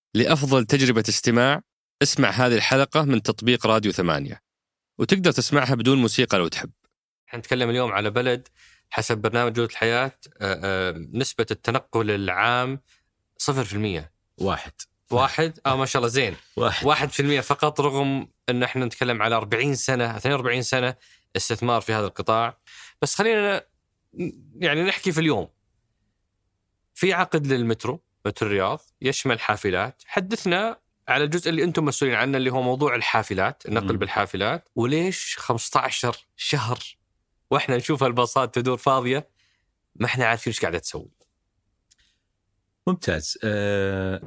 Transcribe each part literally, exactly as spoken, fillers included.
لأفضل تجربة استماع اسمع هذه الحلقة من تطبيق راديو ثمانية، وتقدر تسمعها بدون موسيقى لو تحب. نتكلم اليوم على بلد حسب برنامج جودة الحياة نسبة التنقل العام صفر في المية. واحد واحد آه ما شاء الله زين. واحد واحد في المية فقط، رغم أن احنا نتكلم على أربعين سنة اثنين وأربعين سنة استثمار في هذا القطاع. بس خلينا يعني نحكي في اليوم في عقد للمترو، مترو الرياض، يشمل حافلات. حدثنا على الجزء اللي أنتم مسؤولين عنه اللي هو موضوع الحافلات، النقل م. بالحافلات، وليش خمسة عشر شهر وإحنا نشوف الباصات تدور فاضية ما إحنا عارفين إيش قاعدة تسوي. ممتاز. أه...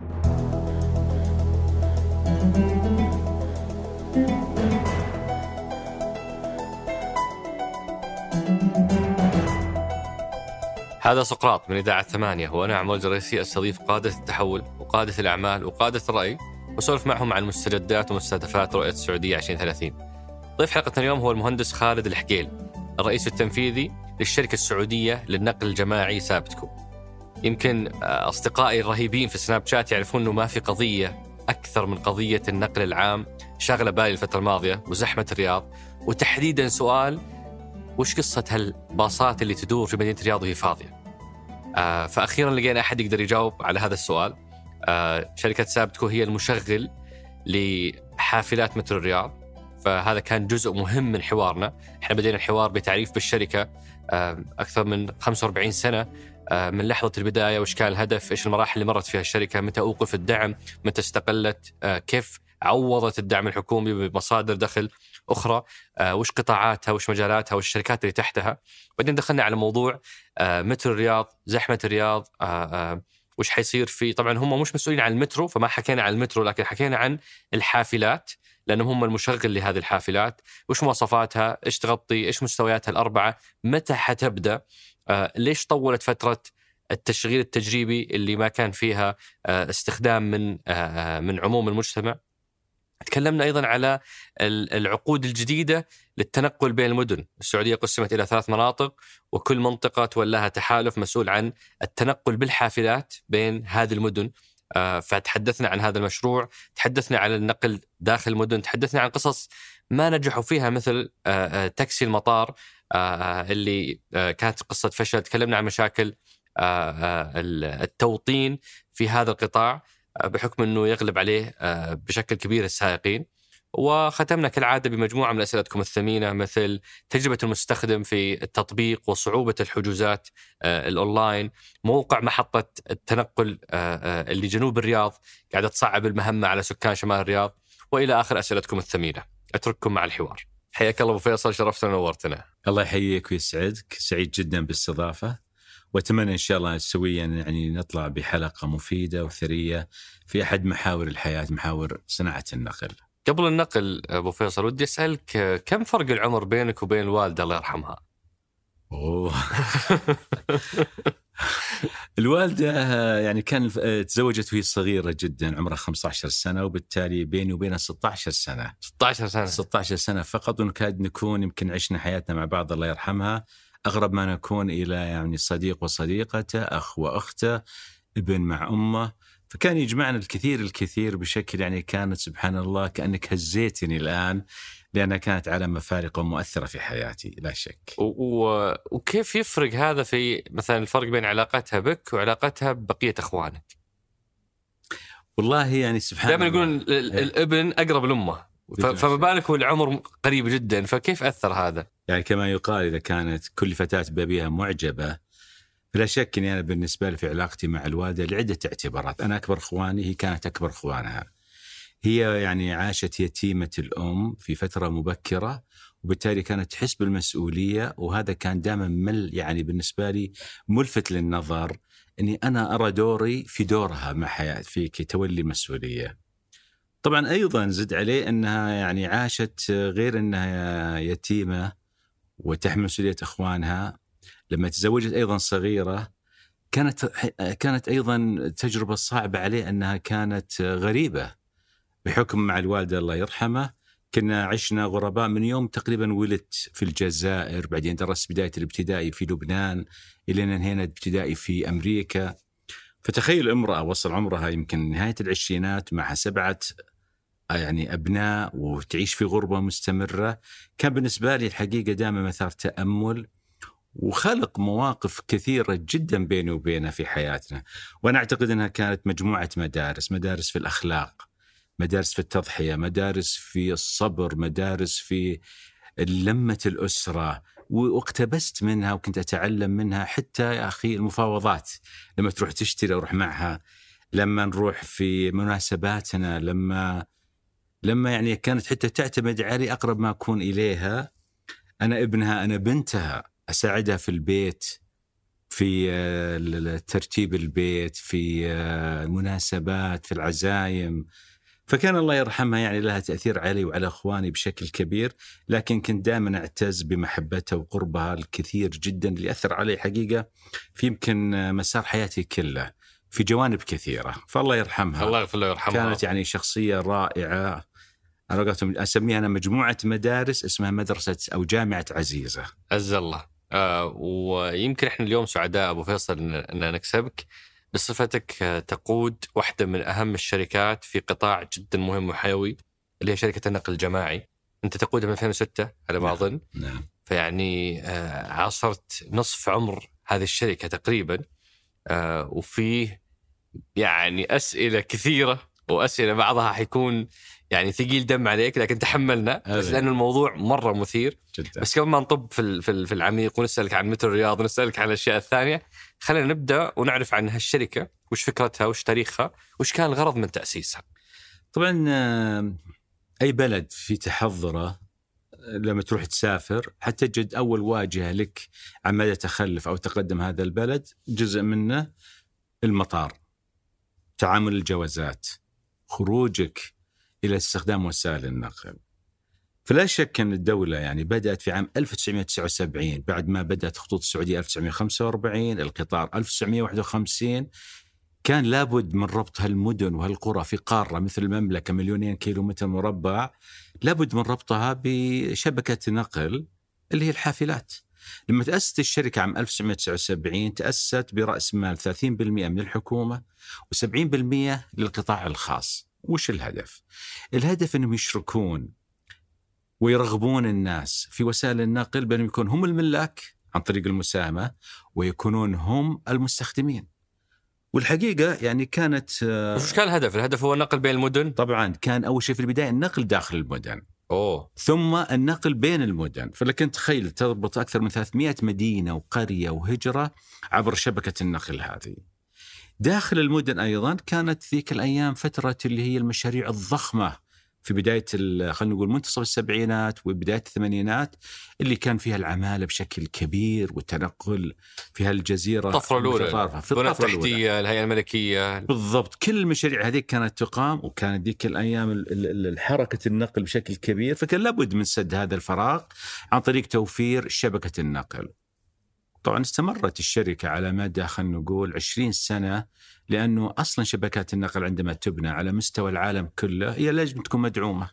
هذا سقراط من إذاعة ثمانية، وأنا عمول جريسي أستضيف قادة التحول وقادة الأعمال وقادة الرأي، وسولف معهم عن مستجدات ومستهدفات رؤية السعودية عشرين ثلاثين. ضيف حلقتنا اليوم هو المهندس خالد الحقيل، الرئيس التنفيذي للشركة السعودية للنقل الجماعي سابتكو. يمكن أصدقائي الرهيبين في سناب شات يعرفون أنه ما في قضية أكثر من قضية النقل العام شاغلة بالي الفترة الماضية وزحمة الرياض، وتحديدا سؤال وش قصة هالباصات اللي تدور في مدينة الرياض وهي فاضية. آه فأخيرا لقينا أحد يقدر يجاوب على هذا السؤال. آه شركة سابتكو هي المشغل لحافلات مترو الرياض، فهذا كان جزء مهم من حوارنا. احنا بدينا الحوار بتعريف بالشركة آه أكثر من خمسة وأربعين سنة، آه من لحظة البداية وش كان الهدف، إيش المراحل اللي مرت فيها الشركة، متى أوقف الدعم، متى استقلت، آه كيف عوضت الدعم الحكومي بمصادر دخل أخرى، آه وش قطاعاتها وش مجالاتها وش الشركات اللي تحتها. بعدين دخلنا على موضوع آه مترو الرياض، زحمة الرياض، آه آه وش حيصير في، طبعا هم مش مسؤولين عن المترو فما حكينا عن المترو، لكن حكينا عن الحافلات لأنهم هم المشغل لهذه الحافلات، وش مواصفاتها، إيش تغطي، إيش مستوياتها الأربعة، متى حتبدأ، آه ليش طولت فترة التشغيل التجريبي اللي ما كان فيها آه استخدام من آه من عموم المجتمع. تكلمنا أيضا على العقود الجديدة للتنقل بين المدن. السعودية قسمت إلى ثلاث مناطق، وكل منطقة تولاها تحالف مسؤول عن التنقل بالحافلات بين هذه المدن. فتحدثنا عن هذا المشروع، تحدثنا عن النقل داخل المدن، تحدثنا عن قصص ما نجحوا فيها مثل تاكسي المطار اللي كانت قصة فشل. تكلمنا عن مشاكل التوطين في هذا القطاع بحكم أنه يغلب عليه بشكل كبير السائقين. وختمنا كالعادة بمجموعة من أسئلتكم الثمينة مثل تجربة المستخدم في التطبيق وصعوبة الحجوزات الأونلاين، موقع محطة التنقل اللي جنوب الرياض قاعدة تصعب المهمة على سكان شمال الرياض، وإلى آخر أسئلتكم الثمينة. أترككم مع الحوار. حياك الله أبو فيصل، شرفتنا ونورتنا. الله يحييك ويسعدك، سعيد جدا بالاستضافة، وأتمنى إن شاء الله سويا يعني نطلع بحلقة مفيدة وثرية في أحد محاور الحياة، محاور صناعة النقل. قبل النقل أبو فيصل ودي أسألك كم فرق العمر بينك وبين الوالدة الله يرحمها؟ أوه. الوالدة يعني كان تزوجت وهي صغيرة جدا، عمرها خمسة عشر سنة، وبالتالي بيني وبينها ستة عشر سنة. ستة عشر سنة ستة عشر سنة فقط، ونكاد نكون يمكن عشنا حياتنا مع بعض الله يرحمها أغرب ما نكون إلى يعني صديق وصديقته، أخ وأخته، ابن مع أمه. فكان يجمعنا الكثير الكثير بشكل يعني كانت سبحان الله كأنك هزيتني الآن، لأنها كانت علامة فارقة ومؤثرة في حياتي لا شك. و... و... وكيف يفرق هذا في مثلا الفرق بين علاقتها بك وعلاقتها ببقية أخوانك؟ والله يعني سبحان الله دائما يقولون الابن أقرب لأمه، فما بالك والعمر قريب جدا، فكيف أثر هذا؟ يعني كما يقال إذا كانت كل فتاة بابيها معجبة، فلا شك أني أنا بالنسبة لي في علاقتي مع الوالدة لعدة اعتبارات. أنا أكبر إخواني، هي كانت أكبر إخوانها. هي يعني عاشت يتيمة الأم في فترة مبكرة، وبالتالي كانت تحس بالمسؤولية، وهذا كان دائما مل يعني بالنسبة لي ملفت للنظر أني أنا أرى دوري في دورها مع حياة في تولي مسؤولية. طبعا أيضا زد عليه أنها يعني عاشت غير أنها يتيمة وتحمل مسؤولية إخوانها، لما تزوجت أيضا صغيرة كانت كانت أيضا تجربة صعبة عليه، أنها كانت غريبة بحكم مع الوالدة الله يرحمه. كنا عشنا غرباء من يوم تقريبا ولدت في الجزائر، بعدين درست بداية الابتدائي في لبنان، إلى أن انهينا الابتدائي في أمريكا. فتخيل امرأة وصل عمرها يمكن نهاية العشرينات مع سبعة يعني أبناء وتعيش في غربة مستمرة. كان بالنسبة لي الحقيقة دائما مثار تأمل، وخلق مواقف كثيرة جدا بيني وبينها في حياتنا. وأنا أعتقد أنها كانت مجموعة مدارس، مدارس في الأخلاق، مدارس في التضحية، مدارس في الصبر، مدارس في لمة الأسرة، واقتبست منها وكنت أتعلم منها. حتى يا أخي المفاوضات، لما تروح تشتري أروح معها، لما نروح في مناسباتنا، لما لما يعني كانت حتى تعتمد علي أقرب ما أكون إليها. أنا ابنها، أنا بنتها، أساعدها في البيت، في ترتيب البيت، في المناسبات، في العزايم. فكان الله يرحمها يعني لها تأثير علي وعلى أخواني بشكل كبير، لكن كنت دائما أعتز بمحبتها وقربها الكثير جدا اللي أثر علي حقيقة في يمكن مسار حياتي كله في جوانب كثيرة. فالله يرحمها، الله يغفر له ويرحمها. كانت يعني شخصية رائعة. أنا قلت أسميها أنا مجموعة مدارس اسمها مدرسة أو جامعة عزيزة. عز الله. آه ويمكن إحنا اليوم سعداء أبو فيصل أن نكسبك بصفتك تقود واحدة من أهم الشركات في قطاع جدا مهم وحيوي اللي هي شركة النقل الجماعي. أنت تقودها من ألفين وستة على ما أظن. نعم. فيعني آه عاصرت نصف عمر هذه الشركة تقريبا. آه وفيه يعني أسئلة كثيرة، وأسئلة بعضها حيكون يعني ثقيل دم عليك، لكن تحملنا بس لأن الموضوع مرة مثير جدا. بس قبل ما نطب في في العميق ونسألك عن مترو الرياض ونسألك عن الأشياء الثانية، خلينا نبدأ ونعرف عن هالشركة، وش فكرتها، وش تاريخها، وش كان الغرض من تأسيسها. طبعا أي بلد في تحضره لما تروح تسافر حتى تجد أول واجهة لك عن مدى تخلف أو تقدم هذا البلد، جزء منه المطار، تعامل الجوازات، خروجك إلى استخدام وسائل النقل. فلا شك أن الدولة يعني بدأت في عام ألف وتسعمائة وتسعة وسبعين بعد ما بدأت خطوط السعودية ألف وتسعمائة وخمسة وأربعين، القطار ألف وتسعمائة وواحد وخمسين. كان لابد من ربط هالمدن وهالقرى في قارة مثل المملكة مليونين كيلومتر مربع، لابد من ربطها بشبكة نقل اللي هي الحافلات. لما تأسست الشركة عام ألف وتسعمائة وتسعة وسبعين تأسست برأس مال ثلاثين بالمئة من الحكومة وسبعين بالمئة للقطاع الخاص. وش الهدف؟ الهدف أنهم يشركون ويرغبون الناس في وسائل النقل بأنهم يكون هم الملاك عن طريق المساهمة ويكونون هم المستخدمين. والحقيقة يعني كانت وش كان الهدف؟ الهدف هو النقل بين المدن؟ طبعا كان أول شيء في البداية النقل داخل المدن، أوه. ثم النقل بين المدن. فلكن تخيل تربط أكثر من ثلاثمائة مدينة وقرية وهجرة عبر شبكة النقل هذه. داخل المدن أيضا كانت ذيك الأيام فترة اللي هي المشاريع الضخمة في بداية خلينا نقول منتصف السبعينات وبداية الثمانينات اللي كان فيها العمالة بشكل كبير والتنقل في هالجزيرة. الطفرة الأولى في الطفرة التحتية، الهيئة الملكية، بالضبط. كل المشاريع هذه كانت تقام، وكانت ذيك الأيام الحركة النقل بشكل كبير، فكان لابد من سد هذا الفراغ عن طريق توفير شبكة النقل. طبعا استمرت الشركة على مدى خلينا نقول عشرين سنة، لأنه أصلا شبكات النقل عندما تبنى على مستوى العالم كله هي لازم تكون مدعومة.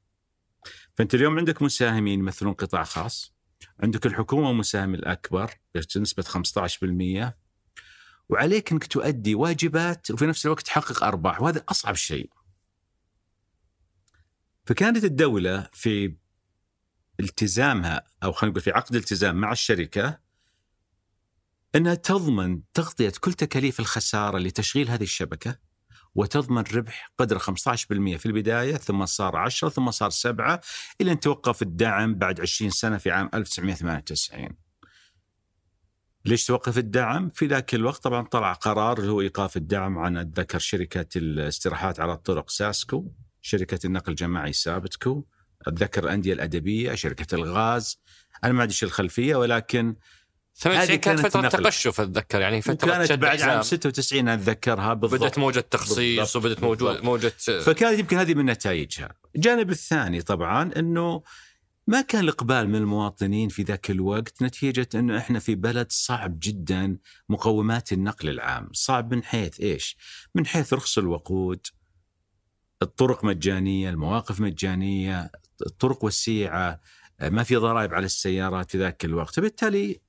فأنت اليوم عندك مساهمين يمثلون قطاع خاص، عندك الحكومة مساهم الأكبر بنسبة خمسة عشر بالمئة، وعليك أنك تؤدي واجبات وفي نفس الوقت تحقق أرباح، وهذا أصعب شيء. فكانت الدولة في التزامها أو خلينا نقول في عقد التزام مع الشركة أنها تضمن تغطية كل تكاليف الخسارة لتشغيل هذه الشبكة، وتضمن ربح قدر خمسة عشر بالمئة في البداية، ثم صار عشرة، ثم صار سبعة، إلى أن توقف الدعم بعد عشرين سنة في عام ألف وتسعمائة وثمانية وتسعين. ليش توقف الدعم؟ في ذاك الوقت طبعا طلع قرار اللي هو إيقاف الدعم عن أتذكر شركة الاستراحات على الطرق ساسكو، شركة النقل الجماعي سابتكو، أتذكر الأندية الأدبية، شركة الغاز. أنا ما أدري إيش الخلفية، ولكن ثمانية وتسعين كانت فترة نقل. تقشف أتذكر، يعني فترة كانت بعد عام ستة وتسعين أتذكرها بالضبط، بدأت موجة تخصيص وبدأت موجود موجة، فكانت يمكن هذه من نتائجها. الجانب الثاني طبعا أنه ما كان الإقبال من المواطنين في ذاك الوقت، نتيجة أنه إحنا في بلد صعب جدا مقومات النقل العام، صعب من حيث إيش؟ من حيث رخص الوقود، الطرق مجانية، المواقف مجانية، الطرق والسيعة، ما في ضرائب على السيارات في ذاك الوقت. فبالتالي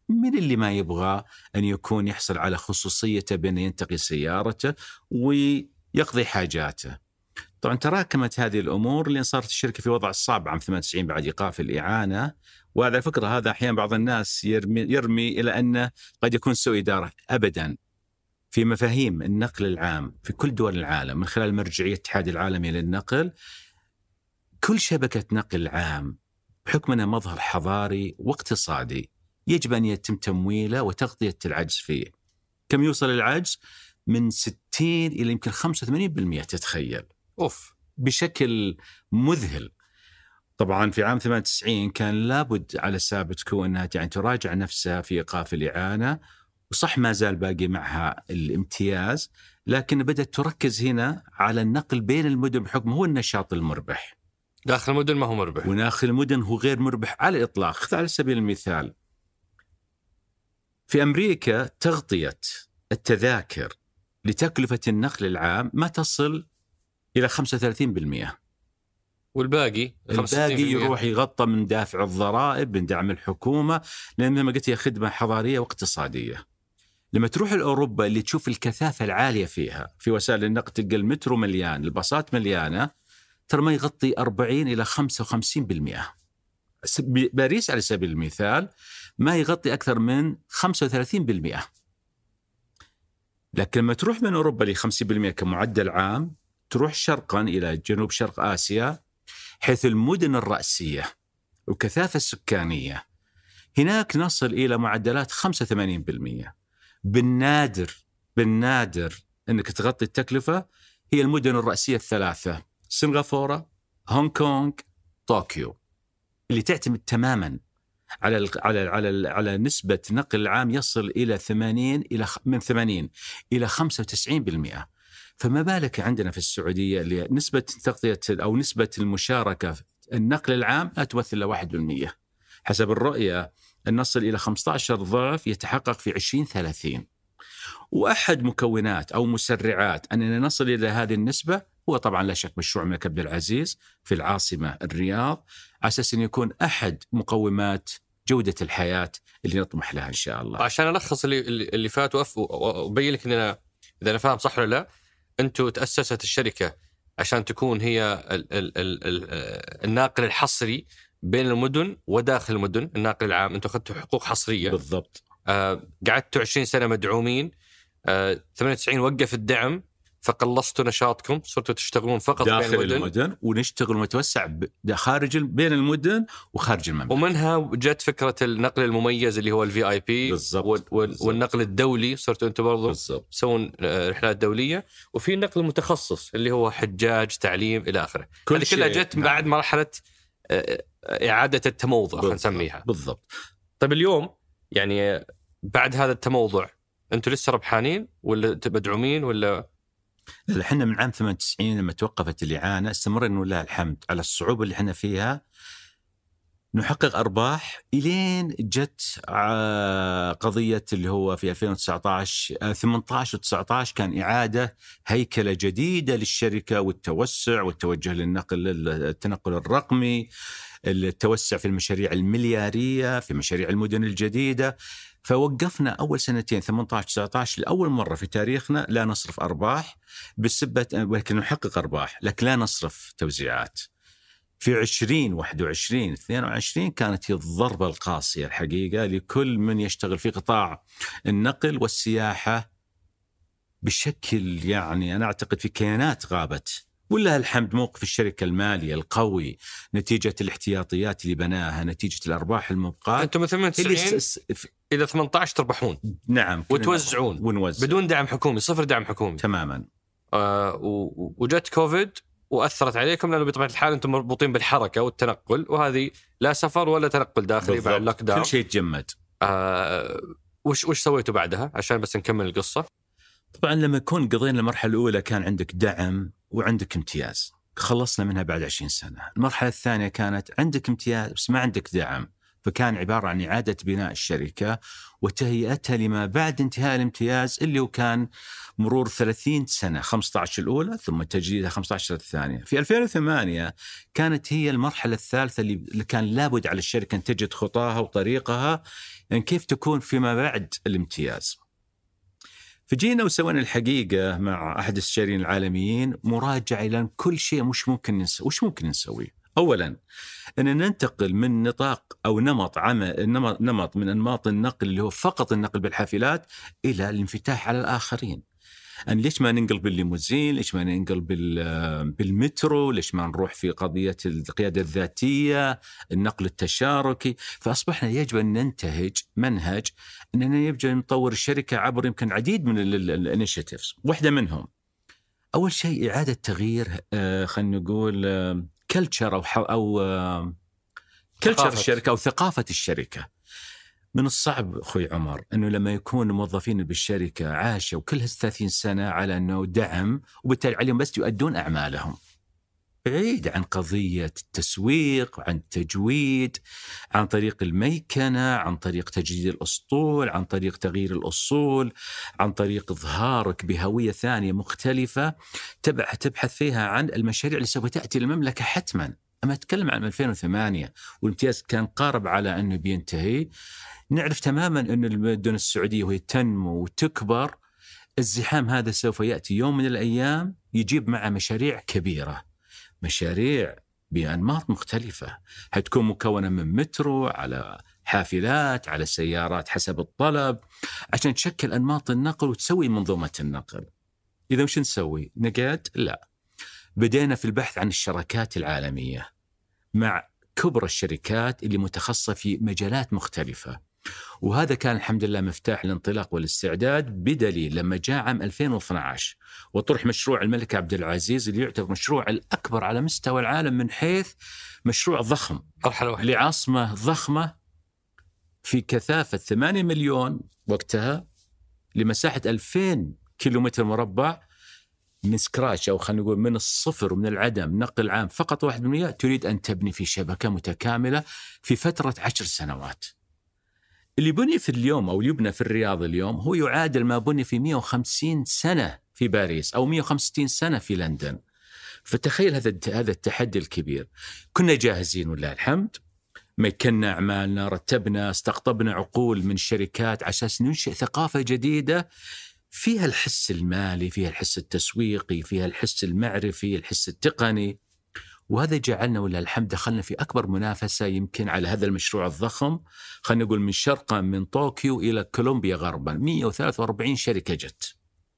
من اللي ما يبغى أن يكون يحصل على خصوصيته بأن ينتقي سيارته ويقضي حاجاته. طبعا تراكمت هذه الأمور اللي صارت الشركة في وضع صعب عام ثمانية وتسعين بعد إيقاف الإعانة. وعلى فكرة هذا أحيانا بعض الناس يرمي, يرمي إلى أنه قد يكون سوء إدارة. أبدا، في مفاهيم النقل العام في كل دول العالم من خلال مرجعية الاتحاد العالمي للنقل، كل شبكة نقل عام بحكم أنها مظهر حضاري واقتصادي يجب أن يتم تمويله وتغطية العجز فيه. كم يوصل العجز؟ من ستين إلى يمكن خمسة وثمانين بالمئة، تتخيل. أوف، بشكل مذهل. طبعا في عام ثمانية وتسعين كان لابد على سابتكو أنها يعني تراجع نفسها في إيقاف الإعانة، وصح ما زال باقي معها الامتياز، لكن بدأت تركز هنا على النقل بين المدن بحكم هو النشاط المربح. داخل المدن ما هو مربح، وداخل المدن هو غير مربح على الإطلاق. خذ على سبيل المثال في أمريكا تغطية التذاكر لتكلفة النقل العام ما تصل إلى خمسة وثلاثين بالمئة، والباقي الباقي يروح يغطى من دافع الضرائب، من دعم الحكومة، لأن ما قلت هي خدمة حضارية واقتصادية. لما تروح لأوروبا اللي تشوف الكثافة العالية فيها في وسائل النقل، تلقى المترو مليان، الباصات مليانة، ترى ما يغطي أربعين إلى خمسة وخمسين بالمئة. باريس على سبيل المثال ما يغطي أكثر من خمسة وثلاثين بالمئة. لكن لما تروح من أوروبا ل خمسين بالمئة كمعدل عام، تروح شرقا إلى جنوب شرق آسيا، حيث المدن الرئيسية وكثافة السكانية هناك نصل إلى معدلات خمسة وثمانين بالمئة. بالنادر بالنادر أنك تغطي التكلفة هي المدن الرئيسية الثلاثة: سنغافورة، هونغ كونغ، طوكيو، اللي تعتمد تماما على ال على ال على ال على نسبة نقل عام يصل إلى ثمانين إلى من ثمانين إلى خمسة وتسعين بالمئة. فما بالك عندنا في السعودية اللي نسبة تغطية أو نسبة المشاركة في النقل العام لا تمثل إلا واحد بالمئة. حسب الرؤية أن نصل إلى خمسة عشر ضعف يتحقق في عشرين ثلاثين. وأحد مكونات أو مسرعات أننا نصل إلى هذه النسبة هو طبعا لا شك مشروع الملك عبد العزيز في العاصمة الرياض، على أساس أن يكون أحد مقومات جودة الحياة اللي نطمح لها إن شاء الله. عشان ألخص اللي اللي فات وأبين لك إننا إذا أنا فاهم صح ولا لا، أنتوا تأسست الشركة عشان تكون هي ال ال ال ال الناقل الحصري بين المدن وداخل المدن، الناقل العام. أنتوا أخذتوا حقوق حصرية بالضبط. آه قعدتوا عشرين سنة مدعومين، آه ثمانية وتسعين وقف الدعم فقلصتوا نشاطكم، صرتوا تشتغلون فقط داخل بين المدن, المدن ونشتغل متوسع خارج بين المدن وخارج المملكة. ومنها جت فكرة النقل المميز اللي هو الفي اي بي والنقل الدولي، صرتوا انتم برضو تسوون رحلات دولية، وفي النقل المتخصص اللي هو حجاج، تعليم إلى آخره. هذه كلها جت نعم. بعد مرحلة إعادة التموضع خلينا نسميها. بالضبط. طيب اليوم يعني بعد هذا التموضع أنتم لسه ربحانين ولا مدعومين ولا؟ احنا من عام ثمانية وتسعين لما توقفت الإعانة استمرنا ولله الحمد على الصعوبة اللي احنا فيها نحقق أرباح، إلين جت قضية اللي هو في ألفين وتسعة عشر ثمانية عشر وتسعة عشر كان إعادة هيكلة جديدة للشركة والتوسع والتوجه للنقل التنقل الرقمي، التوسع في المشاريع المليارية، في مشاريع المدن الجديدة. فوقفنا أول سنتين ثمانية عشر تسعة عشر لأول مرة في تاريخنا لا نصرف أرباح بسبة، ولكن نحقق أرباح لكن لا نصرف توزيعات. في عشرين واحد وعشرين اثنين وعشرين كانت هي الضربة القاسية الحقيقة لكل من يشتغل في قطاع النقل والسياحة بشكل يعني أنا أعتقد في كيانات غابت. ولله الحمد موقف الشركة المالية القوي نتيجة الاحتياطيات اللي بناها، نتيجة الأرباح المبقاة. أنتم من ثمانية وتسعين إلى ثمانية عشر تربحون. نعم. وتوزعون ونوزع بدون دعم حكومي، صفر دعم حكومي تماما. آه وجت كوفيد وأثرت عليكم لأنه بطبيعة الحال أنتم مربوطين بالحركة والتنقل، وهذه لا سفر ولا تنقل داخلي بعد اللوك داون، كل شيء تجمد. آه وش وش سويتوا بعدها عشان بس نكمل القصة؟ طبعا لما كون قضينا المرحلة الأولى كان عندك دعم وعندك امتياز، خلصنا منها بعد عشرين سنة. المرحلة الثانية كانت عندك امتياز بس ما عندك دعم، فكان عبارة عن إعادة بناء الشركة وتهيئتها لما بعد انتهاء الامتياز اللي هو كان مرور ثلاثين سنة، خمسة عشر الأولى ثم تجديدها خمسة عشر الثانية. في ألفين وثمانية كانت هي المرحلة الثالثة اللي كان لابد على الشركة أن تجد خطاها وطريقها يعني كيف تكون فيما بعد الامتياز. فجينا وسوينا الحقيقة مع أحد الاستشاريين العالميين مراجعة إلى كل شيء مش ممكن نسوي. وش ممكن نسوي؟ أولاً أن ننتقل من نطاق أو نمط عمل نمط, نمط من أنماط النقل اللي هو فقط النقل بالحافلات إلى الانفتاح على الآخرين. أن ليش ما ننقل بالليموزين؟ ليش ما ننقل بالمترو؟ ليش ما نروح في قضية القيادة الذاتية، النقل التشاركي؟ فأصبحنا يجب أن ننتهج منهج أننا يجب أن نطور الشركة عبر يمكن عديد من الانيشيتيفز. واحدة منهم أول شيء إعادة تغيير آه خلينا نقول آه كلتشر أو أو آه كلتشر الشركة أو ثقافة الشركة. من الصعب أخوي عمر أنه لما يكون موظفين بالشركة عاشوا كل هالثلاثين سنة على أنه دعم وبالتالي عليهم بس يؤدون أعمالهم، بعيد عن قضية التسويق، عن التجويد، عن طريق الميكنة، عن طريق تجديد الأسطول، عن طريق تغيير الأصول، عن طريق إظهارك بهوية ثانية مختلفة تبحث فيها عن المشاريع اللي سوف تأتي للمملكة حتما. أما أتكلم عن ألفين وثمانية والامتياز كان قارب على أنه بينتهي، نعرف تماما أن المدن السعودية وهي تنمو وتكبر، الزحام هذا سوف يأتي يوم من الأيام يجيب معه مشاريع كبيرة، مشاريع بأنماط مختلفة، حتكون مكونة من مترو على حافلات على سيارات حسب الطلب، عشان تشكل أنماط النقل وتسوي منظومة النقل. إذا وش نسوي؟ نقاد؟ لا، بدينا في البحث عن الشراكات العالمية مع كبرى الشركات اللي متخصصة في مجالات مختلفة، وهذا كان الحمد لله مفتاح الانطلاق والاستعداد، بدليل لما جاء عام ألفين واثني عشر وطرح مشروع الملك عبد العزيز اللي يعتبر مشروع الأكبر على مستوى العالم من حيث مشروع ضخم لعاصمة ضخمة في كثافة ثمانية مليون وقتها لمساحة ألفين كيلومتر مربع من سكراتش أو خلينا نقول من الصفر ومن العدم، نقل عام فقط واحد بالمئة، تريد أن تبني في شبكة متكاملة في فترة عشر سنوات. اللي بني في اليوم أو يبنى في الرياض اليوم هو يعادل ما بني في مئة وخمسين سنة في باريس أو مئة وخمسة وستين سنة في لندن. فتخيل هذا هذا التحدي الكبير. كنا جاهزين والله الحمد، مكنا أعمالنا، رتبنا، استقطبنا عقول من الشركات على أساس ننشئ ثقافة جديدة فيها الحس المالي، فيها الحس التسويقي، فيها الحس المعرفي، الحس التقني. وهذا جعلنا ولا الحمد دخلنا في أكبر منافسة يمكن على هذا المشروع الضخم، خلينا نقول من شرقا من طوكيو إلى كولومبيا غربا، مئة وثلاثة وأربعين شركة جت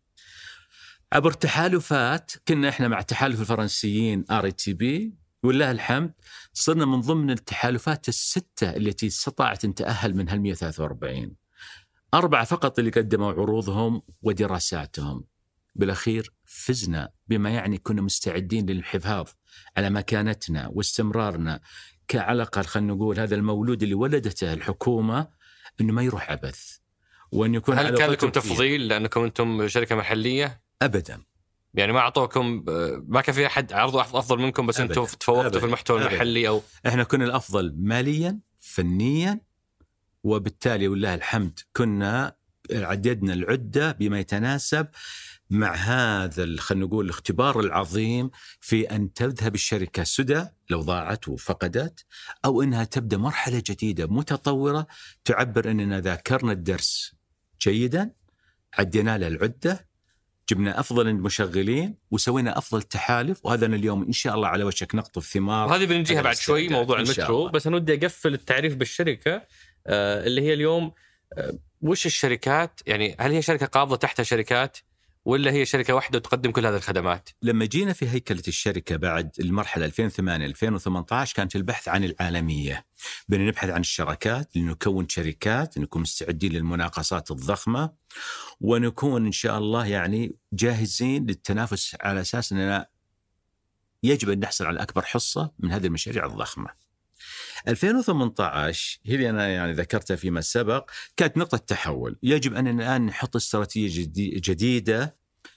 عبر تحالفات. كنا إحنا مع تحالف الفرنسيين آر إي تي بي، والله الحمد صرنا من ضمن التحالفات الستة التي استطاعت أن تأهل من هال مئة وثلاثة وأربعين. أربعة فقط اللي قدموا عروضهم ودراساتهم. بالأخير فزنا، بما يعني كنا مستعدين للحفاظ على مكانتنا واستمرارنا كعلاقة. خلينا نقول هذا المولود اللي ولدته الحكومة إنه ما يروح عبث، وأن يكون. هل كان لكم تفضيل لأنكم أنتم شركة محلية؟ أبدا، يعني ما أعطوكم، ما كان في أحد عرضوا أفضل منكم بس أنتم تفوقتوا في المحتوى أبداً. المحلي أو إحنا كنا الأفضل ماليا فنيا، وبالتالي والله الحمد كنا عددنا العدة بما يتناسب مع هذا خلينا نقول الاختبار العظيم في أن تذهب الشركة سدى لو ضاعت وفقدت، أو أنها تبدأ مرحلة جديدة متطورة تعبر أننا ذاكرنا الدرس جيدا، عدينا له العدة، جبنا أفضل المشغلين وسوينا أفضل تحالف، وهذا اليوم إن شاء الله على وشك نقطف ثمار. وهذه بنجيها بعد شوي موضوع المترو، بس أنا ودي أقفل التعريف بالشركة آه اللي هي اليوم آه وش الشركات، يعني هل هي شركة قابضة تحتها شركات ولا هي شركة واحدة تقدم كل هذه الخدمات؟ لما جينا في هيكلة الشركة بعد المرحلة ألفين وثمانية ألفين وثمانية عشر كانت البحث عن العالمية، بدنا نبحث عن الشراكات لنكون شركات، نكون مستعدين للمناقصات الضخمة، ونكون إن شاء الله يعني جاهزين للتنافس على أساس أننا يجب أن نحصل على أكبر حصة من هذه المشاريع الضخمة. ألفين وثمانية عشر هي اللي أنا يعني ذكرتها فيما سبق، كانت نقطة تحول. يجب أن الآن نحط استراتيجية جديدة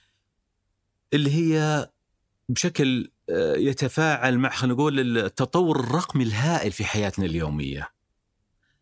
اللي هي بشكل يتفاعل مع خلينا نقول التطور الرقمي الهائل في حياتنا اليومية.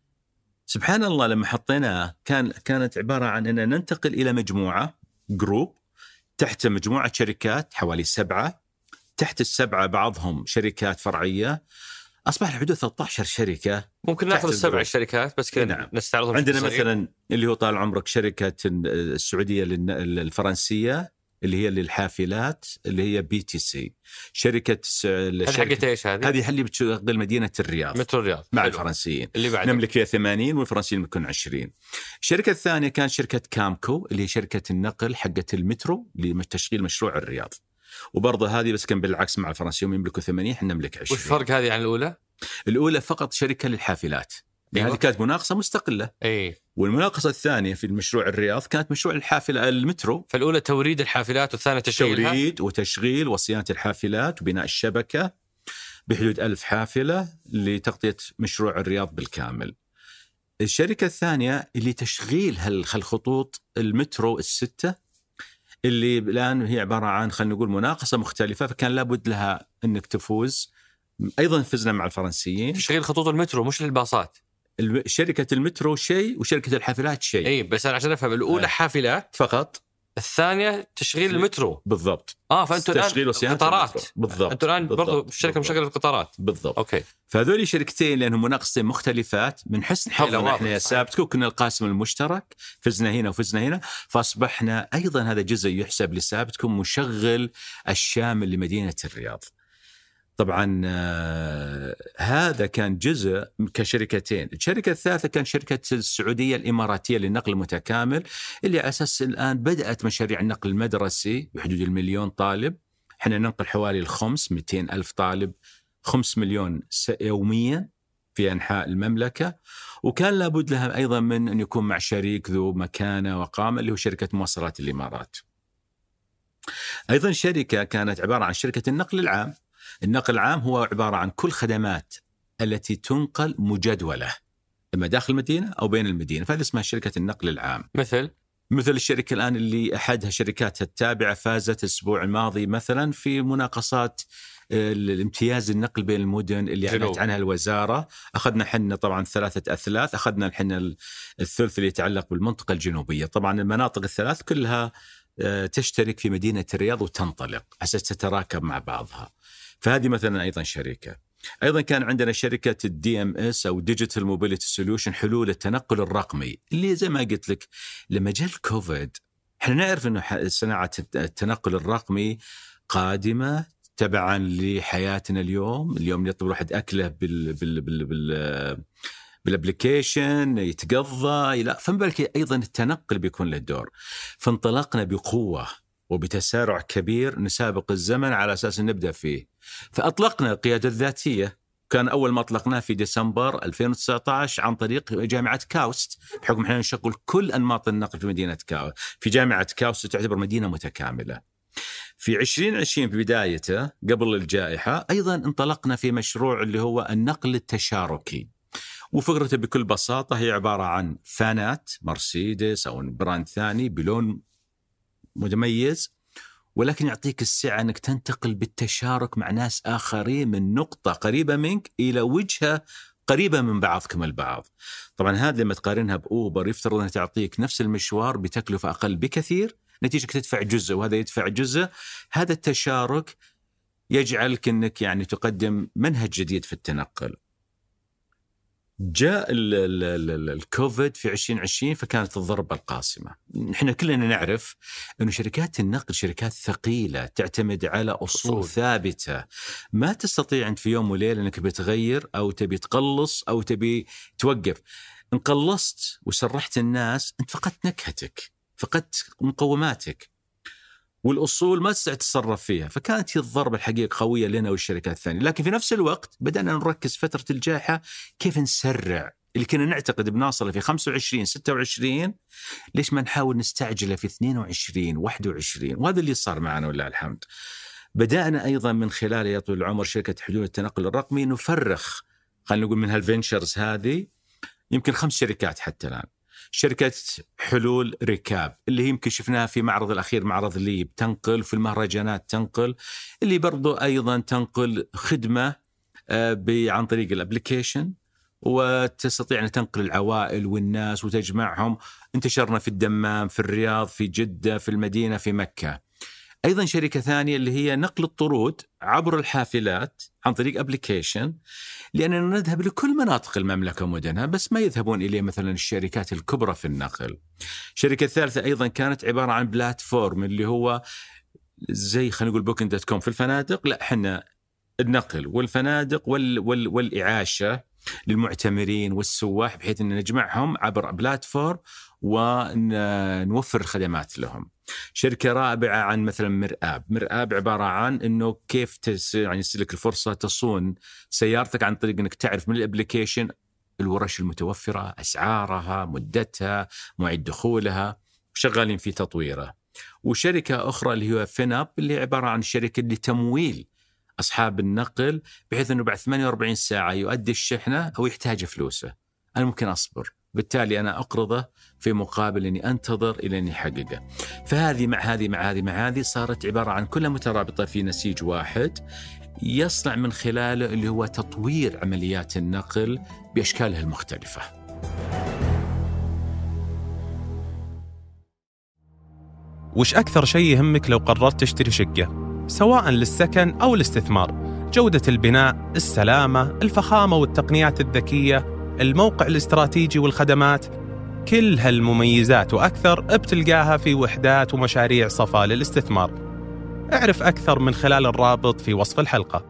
سبحان الله لما حطيناه كان كانت عبارة عن أن ننتقل إلى مجموعة جروب تحت مجموعة شركات حوالي سبعة، تحت السبعة بعضهم شركات فرعية، أصبح الحدود ثلاثة عشر شركة. ممكن ناخذ السبع الشركات بس كذا نعم. نستعرضهم. عندنا مثلا اللي هو طال عمرك شركة السعودية الفرنسية اللي هي للحافلات اللي هي بي تي سي، شركة هذه حقت ايش هذه؟ هذه اللي بتشغل مدينة الرياض، مترو الرياض مع حلو. الفرنسيين اللي بعده نملك فيها ثمانين والفرنسيين بيكون عشرين. الشركة الثانية كانت شركة كامكو اللي هي شركة النقل حقت المترو لتشغيل مشروع الرياض، وبرضه هذه بس كان بالعكس مع الفرنسيين يملكوا ثمانين احنا نملك عشرين. وش الفرق هذه عن الأولى؟ الأولى فقط شركة للحافلات، أيوة. هذه كانت مناقصة مستقلة. أي. والمناقصة الثانية في المشروع الرياض كانت مشروع الحافلة المترو. فالأولى توريد الحافلات والثانية تشغيلها. توريد وتشغيل وصيانة الحافلات وبناء الشبكة بحدود ألف حافلة لتغطية مشروع الرياض بالكامل. الشركة الثانية اللي تشغيل هالخطوط المترو الستة اللي الآن هي عبارة عن خلينا نقول مناقصة مختلفة، فكان لابد لها أنك تفوز. أيضا فزنا مع الفرنسيين. تشغيل خطوط المترو مش للباصات. شركة المترو شيء وشركة الحافلات شيء. اي بس أنا عشان افهم الأولى آه. حافلات فقط، الثانية تشغيل المترو. بالضبط. اه فانتوا الان قطارات. بالضبط. انتوا الان برضو الشركة مشغلة القطارات. بالضبط. اوكي. فهذول شركتين لانهم مناقصتين مختلفات، من حسن حظنا احنا يا سابتكو كنا القاسم المشترك، فزنا هنا وفزنا هنا، فاصبحنا ايضا هذا جزء يحسب لسابتكو مشغل الشامل لمدينة الرياض. طبعا آه هذا كان جزء كشركتين. الشركة الثالثة كان شركة السعودية الإماراتية للنقل المتكامل اللي على أساس الآن بدأت مشاريع النقل المدرسي بحدود المليون طالب. احنا ننقل حوالي الخمس مئتين ألف طالب، خمس مليون يوميا في أنحاء المملكة. وكان لابد لها أيضا من أن يكون مع شريك ذو مكانة وقامة اللي هو شركة مواصلات الإمارات. أيضا شركة كانت عبارة عن شركة النقل العام. النقل العام هو عبارة عن كل خدمات التي تنقل مجدولة إما داخل المدينة أو بين المدينة، فهذا اسمها شركة النقل العام. مثل مثل الشركة الآن اللي أحدها شركاتها التابعة فازت الأسبوع الماضي مثلا في مناقصات الامتياز النقل بين المدن اللي أعلنت عنها الوزارة. أخذنا حنا طبعا ثلاثة أثلاث، أخذنا حنا الثلث اللي يتعلق بالمنطقة الجنوبية. طبعا المناطق الثلاث كلها تشترك في مدينة الرياض وتنطلق أساس تتراكب مع بعضها. فهذه مثلا أيضا شركة. أيضا كان عندنا شركة الدي ام اس أو ديجيتال موبيليتي سوليوشن، حلول التنقل الرقمي، اللي زي ما قلت لك لما جاء الكوفيد احنا نعرف أنه صناعة التنقل الرقمي قادمة تبعا لحياتنا اليوم. اليوم يطلب الواحد أكله بال بال بال بال بالابليكيشن يتقضى، لا فمبالك أيضا التنقل بيكون له دور. فانطلقنا بقوة وبتسارع كبير نسابق الزمن على أساس نبدأ فيه. فأطلقنا القيادة الذاتية، كان أول ما أطلقناه في ديسمبر ألفين وتسعة عشر عن طريق جامعة كاوست، بحكم إحنا نشغل كل أنماط النقل في مدينة كاوست. في جامعة كاوست تعتبر مدينة متكاملة. في عشرين عشرين في بدايته قبل الجائحة أيضا انطلقنا في مشروع اللي هو النقل التشاركي، وفكرته بكل بساطة هي عبارة عن فانات مرسيدس أو براند ثاني بلون متميز، ولكن يعطيك السعة أنك تنتقل بالتشارك مع ناس آخرين من نقطة قريبة منك إلى وجهة قريبة من بعضكم البعض. طبعا هذا لما تقارنها بأوبر يفترض أنها تعطيك نفس المشوار بتكلفة أقل بكثير، نتيجة تدفع جزء وهذا يدفع جزء. هذا التشارك يجعلك أنك يعني تقدم منهج جديد في التنقل. جاء الكوفيد في عشرين عشرين فكانت الضربة القاسمة. نحن كلنا نعرف أن شركات النقل شركات ثقيلة تعتمد على أصول, أصول ثابتة، ما تستطيع أنت في يوم وليلة أنك بتغير أو تبي تقلص أو تبي توقف. إن قلصت وسرحت الناس أنت فقدت نكهتك، فقدت مقوماتك، والأصول ما تستطيع تتصرف فيها. فكانت هي الضربة الحقيقة قوية لنا والشركات الثانية. لكن في نفس الوقت بدأنا نركز فترة الجائحة كيف نسرع اللي كنا نعتقد بنوصله في خمسة وعشرين ستة وعشرين، ليش ما نحاول نستعجله في اثنين وعشرين واحد وعشرين. وهذا اللي صار معنا ولله الحمد. بدأنا أيضا من خلال يا طويل العمر شركة حلول التنقل الرقمي نفرخ خلينا نقول من هالفينشرز هذه يمكن خمس شركات حتى الآن. شركة حلول ركاب اللي يمكن شفناها في معرض الأخير معرض ليب تنقل، في المهرجانات تنقل، اللي برضو أيضا تنقل خدمة عن طريق الابليكيشن وتستطيع أن تنقل العوائل والناس وتجمعهم. انتشرنا في الدمام، في الرياض، في جدة، في المدينة، في مكة. أيضا شركة ثانية اللي هي نقل الطرود عبر الحافلات عن طريق أبليكيشن، لأننا نذهب لكل مناطق المملكة ومدنها، بس ما يذهبون إليه مثلا الشركات الكبرى في النقل. الشركة الثالثة أيضا كانت عبارة عن بلاتفورم اللي هو زي خلينا نقول بوكينج دوت كوم في الفنادق، لا إحنا النقل والفنادق وال وال والإعاشة للمعتمرين والسواح، بحيث أن نجمعهم عبر بلاتفورم ونوفر الخدمات لهم. شركة رابعة عن مثلا مرآب. مرآب عبارة عن أنه كيف تس يعني يسلك الفرصة تصون سيارتك عن طريق أنك تعرف من الابليكيشن الورش المتوفرة، أسعارها، مدتها، موعد دخولها، وشغالين في تطويره. وشركة أخرى اللي هو فيناب اللي عبارة عن شركة لتمويل أصحاب النقل، بحيث أنه بعد ثمانية وأربعين ساعة يؤدي الشحنة أو يحتاج فلوسه، أنا ممكن أصبر، بالتالي أنا أقرضه في مقابل أني أنتظر إلى أن يحققه. فهذه مع هذه مع هذه مع هذه صارت عبارة عن كلها مترابطة في نسيج واحد يصنع من خلاله اللي هو تطوير عمليات النقل بأشكالها المختلفة. وش أكثر شيء يهمك لو قررت تشتري شقة سواء للسكن أو الاستثمار؟ جودة البناء، السلامة، الفخامة والتقنيات الذكية، الموقع الاستراتيجي والخدمات، كل هالمميزات وأكثر بتلقاها في وحدات ومشاريع صفا للاستثمار. اعرف أكثر من خلال الرابط في وصف الحلقة.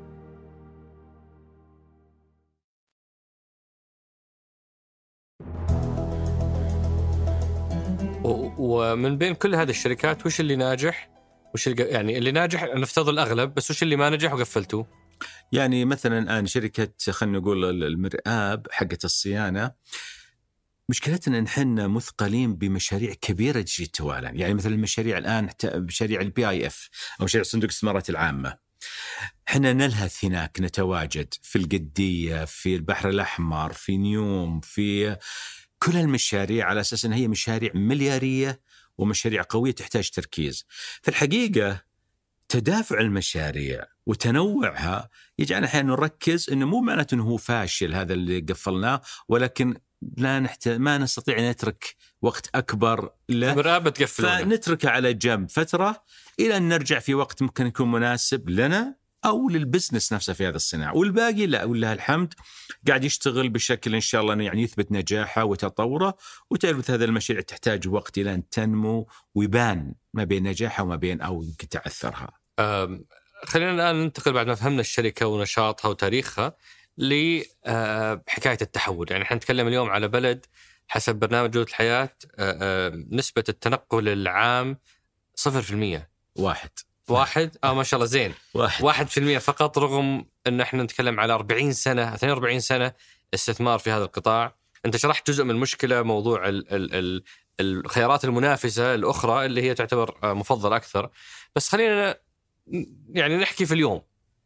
ومن بين كل هذه الشركات وش اللي ناجح؟ وش اللي يعني اللي ناجح نفترض الأغلب، بس وش اللي ما نجح وقفلتوه؟ يعني مثلا الآن شركة خلينا نقول المرآب حقة الصيانة، مشكلتنا نحن مثقلين بمشاريع كبيرة تجي توالا. يعني مثلا المشاريع الآن مشاريع البي آي اف أو مشاريع صندوق الاستثمارات العامة، احنا نلهث هناك، نتواجد في القدية، في البحر الأحمر، في نيوم، في كل المشاريع، على أساس أنها هي مشاريع مليارية ومشاريع قوية تحتاج تركيز. في الحقيقة تدافع المشاريع وتنوعها يجعلنا أحيانا نركز أنه مو معناته أنه هو فاشل هذا اللي قفلناه، ولكن لا نحتاج ما نستطيع أن نترك وقت أكبر له، فنتركه على جنب فترة إلى أن نرجع في وقت ممكن يكون مناسب لنا أو للبزنس نفسه في هذا الصناعة. والباقي لا، ولله الحمد قاعد يشتغل بشكل إن شاء الله أنه يعني يثبت نجاحه وتطوره. وتعرف هذا المشاريع تحتاج وقت إلى أن تنمو ويبان ما بين نجاحها وما بين أو يمكن تعثرها. خلينا الآن ننتقل بعد ما فهمنا الشركة ونشاطها وتاريخها لحكاية التحول. يعني احنا نتكلم اليوم على بلد حسب برنامج جودة الحياة نسبة التنقل العام صفر في المية. واحد واحد اه ما شاء الله زين. واحد واحد في المية فقط، رغم ان احنا نتكلم على أربعين سنة اثنين وأربعين سنة استثمار في هذا القطاع. انت شرحت جزء من المشكلة، موضوع ال ال ال الخيارات المنافسة الأخرى اللي هي تعتبر مفضل أكثر. بس خلينا يعني نحكي في اليوم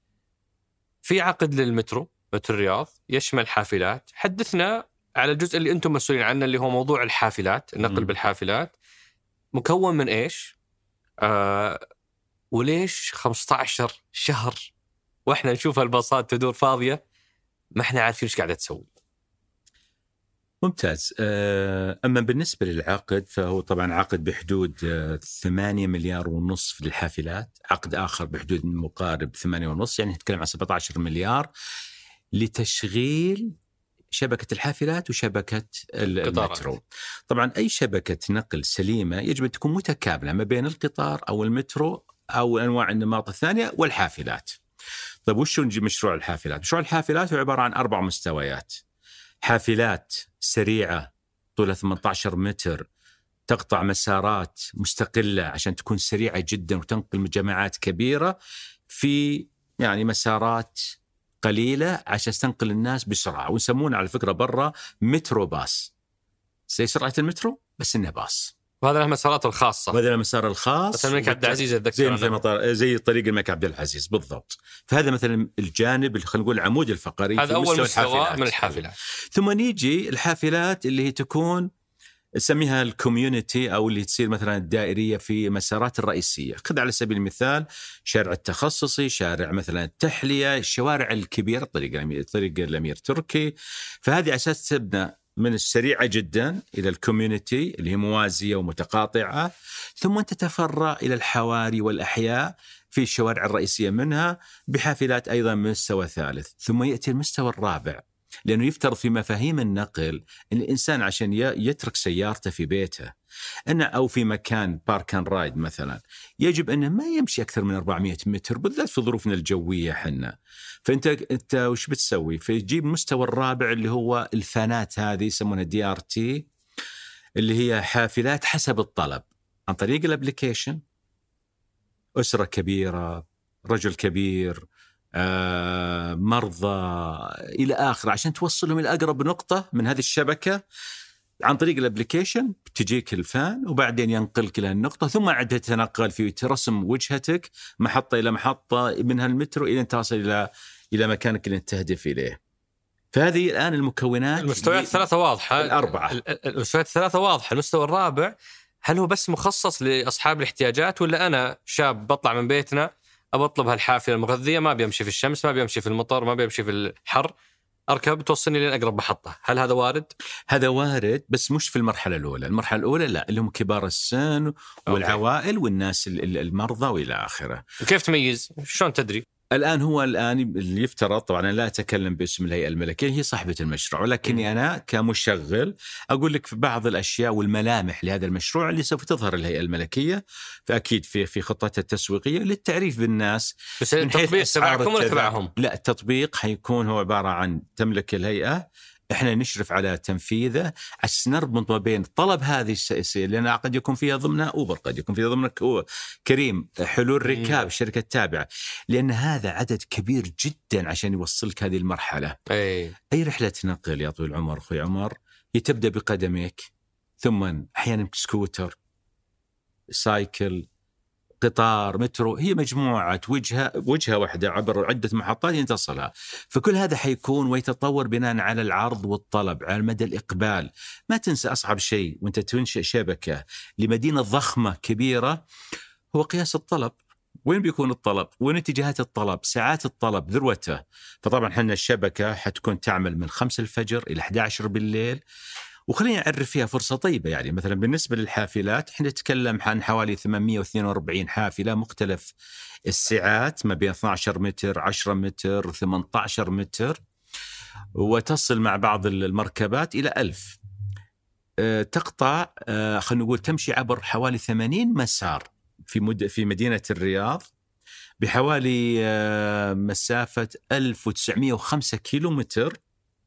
في عقد للمترو، مترو الرياض، يشمل حافلات. حدثنا على الجزء اللي أنتم مسؤولين عنه اللي هو موضوع الحافلات، النقل م. بالحافلات. مكون من إيش؟ آه وليش خمسة عشر شهر وإحنا نشوف الباصات تدور فاضية ما إحنا عارفين إيش قاعدة تسوي؟ ممتاز. أما بالنسبة للعقد فهو طبعا عقد بحدود ثمانية مليار ونصف للحافلات، عقد آخر بحدود مقارب ثمانية ونصف، يعني نتكلم عن سبعة عشر مليار لتشغيل شبكة الحافلات وشبكة المترو. طبعا أي شبكة نقل سليمة يجب أن تكون متكاملة ما بين القطار أو المترو أو أنواع النماط الثانية والحافلات. طيب وش نجي مشروع الحافلات؟ مشروع الحافلات هو عبارة عن أربع مستويات. حافلات سريعة طولها ثمانية عشر متر، تقطع مسارات مستقلة عشان تكون سريعة جدا وتنقل جماعات كبيرة في يعني مسارات قليلة عشان تنقل الناس بسرعة. ونسمونه على فكرة برا مترو باص، زي سرعة المترو بس إنه باص. وهذا المسارات الخاصة، وهذا المسار الخاص مثل الملك عبد العزيز أتذكر زي مطار زي طريق الملك عبد العزيز بالضبط. فهذا مثلا الجانب اللي خلينا نقول العمود الفقري، هذا أول مستوى من الحافلات. ثم نيجي الحافلات اللي هي تكون نسميها الكوميونتي أو اللي تصير مثلا الدائرية في مسارات الرئيسية. خذ على سبيل المثال شارع التخصصي، شارع مثلا التحلية، الشوارع الكبيرة، طريق طريق الأمير تركي. فهذه أساس تبنى من السريعة جدا إلى الكوميونتي اللي هي موازية ومتقاطعة، ثم تتفرع إلى الحواري والأحياء في الشوارع الرئيسية منها بحافلات أيضا من مستوى ثالث. ثم يأتي المستوى الرابع، لأنه يفترض في مفاهيم النقل أن الإنسان عشان يترك سيارته في بيته أنه أو في مكان بارك أند رايد مثلا، يجب أنه ما يمشي أكثر من أربعمائة متر، بالذات في ظروفنا الجوية حنا. فأنت أنت وش بتسوي؟ فيجيب المستوى الرابع اللي هو الفانات، هذه يسمونها دي آر تي، اللي هي حافلات حسب الطلب عن طريق الابليكيشن. أسرة كبيرة، رجل كبير، آه، مرضى إلى آخر، عشان توصلهم إلى أقرب نقطة من هذه الشبكة عن طريق الابليكيشن. بتجيك الفان وبعدين ينقلك إلى النقطة، ثم عاد تتنقل في ترسم وجهتك محطة إلى محطة من هالمترو إلى أن تصل إلى إلى مكانك اللي تهدف إليه. فهذه الآن المكونات. المستويات الثلاثة واضحة، الأربعة المستويات الثلاثة واضحة. المستوى الرابع هل هو بس مخصص لأصحاب الاحتياجات، ولا أنا شاب بطلع من بيتنا أبطلب هالحافلة المغذية، ما بيمشي في الشمس، ما بيمشي في المطر، ما بيمشي في الحر، أركب توصلني لين أقرب محطة؟ هل هذا وارد؟ هذا وارد، بس مش في المرحلة الأولى. المرحلة الأولى لا، اللي هم كبار السن والعوائل والناس المرضى وإلى آخره. وكيف تميز؟ شلون تدري؟ الآن هو الآن اللي يفترض، طبعا أنا لا أتكلم باسم الهيئة الملكية، هي صاحبة المشروع، ولكني أنا كمشغل أقول لك في بعض الأشياء والملامح لهذا المشروع اللي سوف تظهر الهيئة الملكية، فأكيد في في خطتها التسويقية للتعريف بالناس. بس التطبيق تبعكم ولا تبعهم؟ لا، التطبيق حيكون هو عبارة عن تملك الهيئة، احنا نشرف على تنفيذه عشان نربط ما بين طلب هذه السياسية، لأن قد يكون فيها ضمنها أوبر، قد يكون فيها ضمنها كريم، حلول ركاب الشركة التابعة، لأن هذا عدد كبير جدا عشان يوصلك هذه المرحلة. أي, أي رحلة نقل يا طويل العمر أخوي عمر هي تبدأ بقدمك، ثم أحيانا سكوتر، سايكل، قطار، مترو، هي مجموعة وجهة وجهة واحدة عبر عدة محطات ينتصلها. فكل هذا حيكون ويتطور بناء على العرض والطلب على مدى الإقبال. ما تنسى أصعب شيء وانت تنشئ شبكة لمدينة ضخمة كبيرة هو قياس الطلب. وين بيكون الطلب؟ وين اتجاهات الطلب؟ ساعات الطلب ذروته. فطبعا حنا الشبكة حتكون تعمل من خمسة الفجر إلى أحد عشر بالليل. وخلينا نعرف فيها فرصة طيبة، يعني مثلا بالنسبة للحافلات احنا نتكلم عن حوالي ثمانمائة واثنين وأربعين حافلة مختلف السعات، ما بين اثني عشر متر، عشرة متر، ثمانية عشر متر، وتصل مع بعض المركبات إلى ألف. اه تقطع اه خلينا نقول تمشي عبر حوالي ثمانين مسار في مد في مدينة الرياض بحوالي اه مسافة ألف وتسعمائة وخمسة كيلومتر،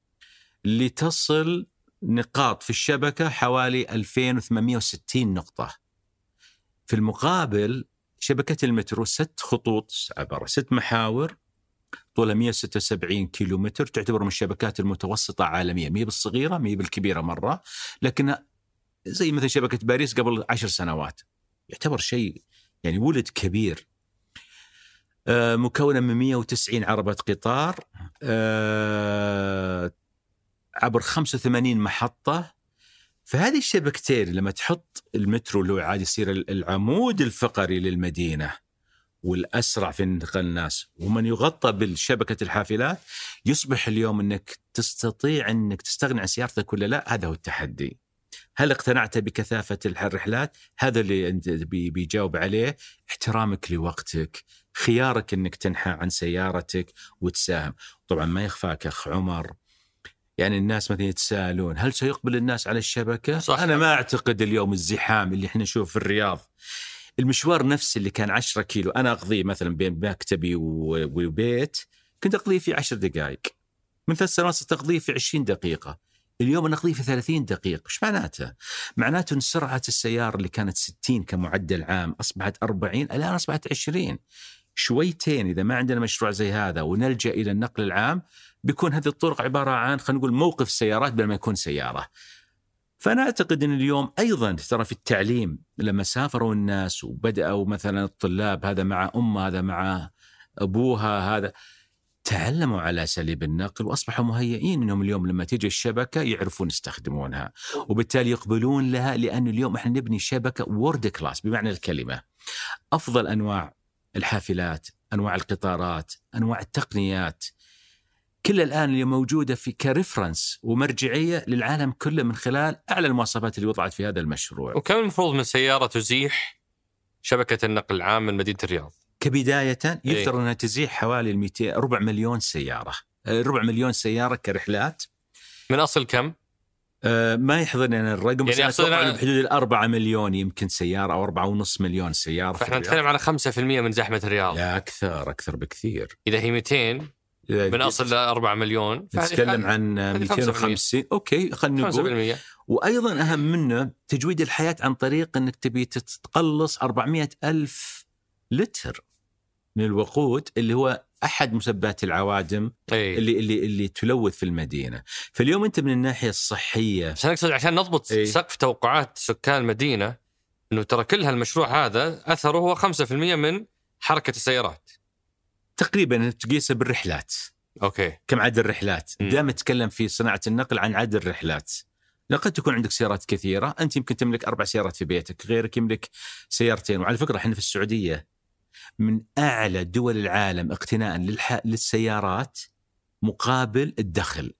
لتصل نقاط في الشبكة حوالي ألفين وثمانمائة وستين نقطة. في المقابل شبكة المترو ست خطوط عبارة ست محاور طولها مئة وستة وسبعين كيلومتر، تعتبر من الشبكات المتوسطة عالميا، مي بالصغيرة مي بالكبيرة مرة، لكن زي مثل شبكة باريس قبل عشر سنوات، يعتبر شيء يعني ولد كبير. آه مكونة من مئة وتسعين عربة قطار، آه عبر خمسة وثمانين محطة. فهذه الشبكتين لما تحط المترو اللي عاد يصير العمود الفقري للمدينة والأسرع في انتقال الناس، ومن يغطى بالشبكة الحافلات، يصبح اليوم أنك تستطيع أنك تستغني عن سيارتك ولا لا. هذا هو التحدي. هل اقتنعت بكثافة الرحلات؟ هذا اللي أنت بيجاوب عليه. احترامك لوقتك، خيارك أنك تنحى عن سيارتك وتساهم. طبعا ما يخفاك أخ عمر، يعني الناس مثلا يتساءلون هل سيقبل الناس على الشبكة؟ صح. أنا ما أعتقد اليوم الزحام اللي احنا نشوف في الرياض، المشوار نفسه اللي كان عشرة كيلو أنا أقضيه مثلا بين مكتبي وبيت كنت أقضيه في عشر دقائق، من ثلاث سنوات تقضيه في عشرين دقيقة، اليوم أنا أقضيه في ثلاثين دقيقة. إيش معناته؟ معناته أن سرعة السيارة اللي كانت ستين كمعدل عام أصبحت أربعين، الآن أصبحت عشرين. شويتين إذا ما عندنا مشروع زي هذا ونلجأ إلى النقل العام، بيكون هذه الطرق عبارة عن خلينا نقول موقف سيارات بدل ما يكون سيارة. فأنا أعتقد أن اليوم أيضا ترى في التعليم لما سافروا الناس وبدأوا مثلا الطلاب هذا مع أمه هذا مع أبوها هذا تعلموا على أساليب النقل وأصبحوا مهيئين أنهم اليوم لما تيجي الشبكة يعرفون يستخدمونها، وبالتالي يقبلون لها، لأن اليوم إحنا نبني شبكة وورد كلاس بمعنى الكلمة. أفضل أنواع الحافلات، أنواع القطارات، أنواع التقنيات، كل الآن اللي موجودة في كريفرنس ومرجعية للعالم كله من خلال أعلى المواصفات اللي وضعت في هذا المشروع. وكم المفروض من سيارة تزيح شبكة النقل العام من مدينة الرياض؟ كبداية يفترض إيه؟ أنها تزيح حوالي مئتين ربع مليون سيارة، ربع مليون سيارة كرحلات. من أصل كم؟ أه ما يحضرني أنا الرقم، يعني بس أنا بحدود الأربعة مليون يمكن سيارة أو أربعة ونص مليون سيارة. فإحنا نتكلم على خمسة في المية من زحمة الرياض. لا أكثر، أكثر بكثير. إذا هي مئتين من أصل أربعة مليون نتكلم عن مئتين وخمسين. أوكي خلينا نقول. وأيضا أهم منه تجويد الحياة عن طريق أنك تبي تتقلص أربعمائة ألف لتر من الوقود اللي هو أحد مسببات العوادم أي. اللي اللي اللي تلوث في المدينة. فاليوم أنت من الناحية الصحية عشان أقصد عشان نضبط أي. سقف توقعات سكان المدينة إنه ترى كل هالمشروع هذا أثره هو خمسة في المية من حركة السيارات تقريبا. تقيسه بالرحلات. أوكي. كم عدد الرحلات؟ دام نتكلم في صناعة النقل عن عدد الرحلات. لقد تكون عندك سيارات كثيرة، أنت يمكن تملك أربع سيارات في بيتك، غيرك يملك سيارتين. وعلى فكرة إحنا في السعودية من أعلى دول العالم اقتناء للح... للسيارات مقابل الدخل.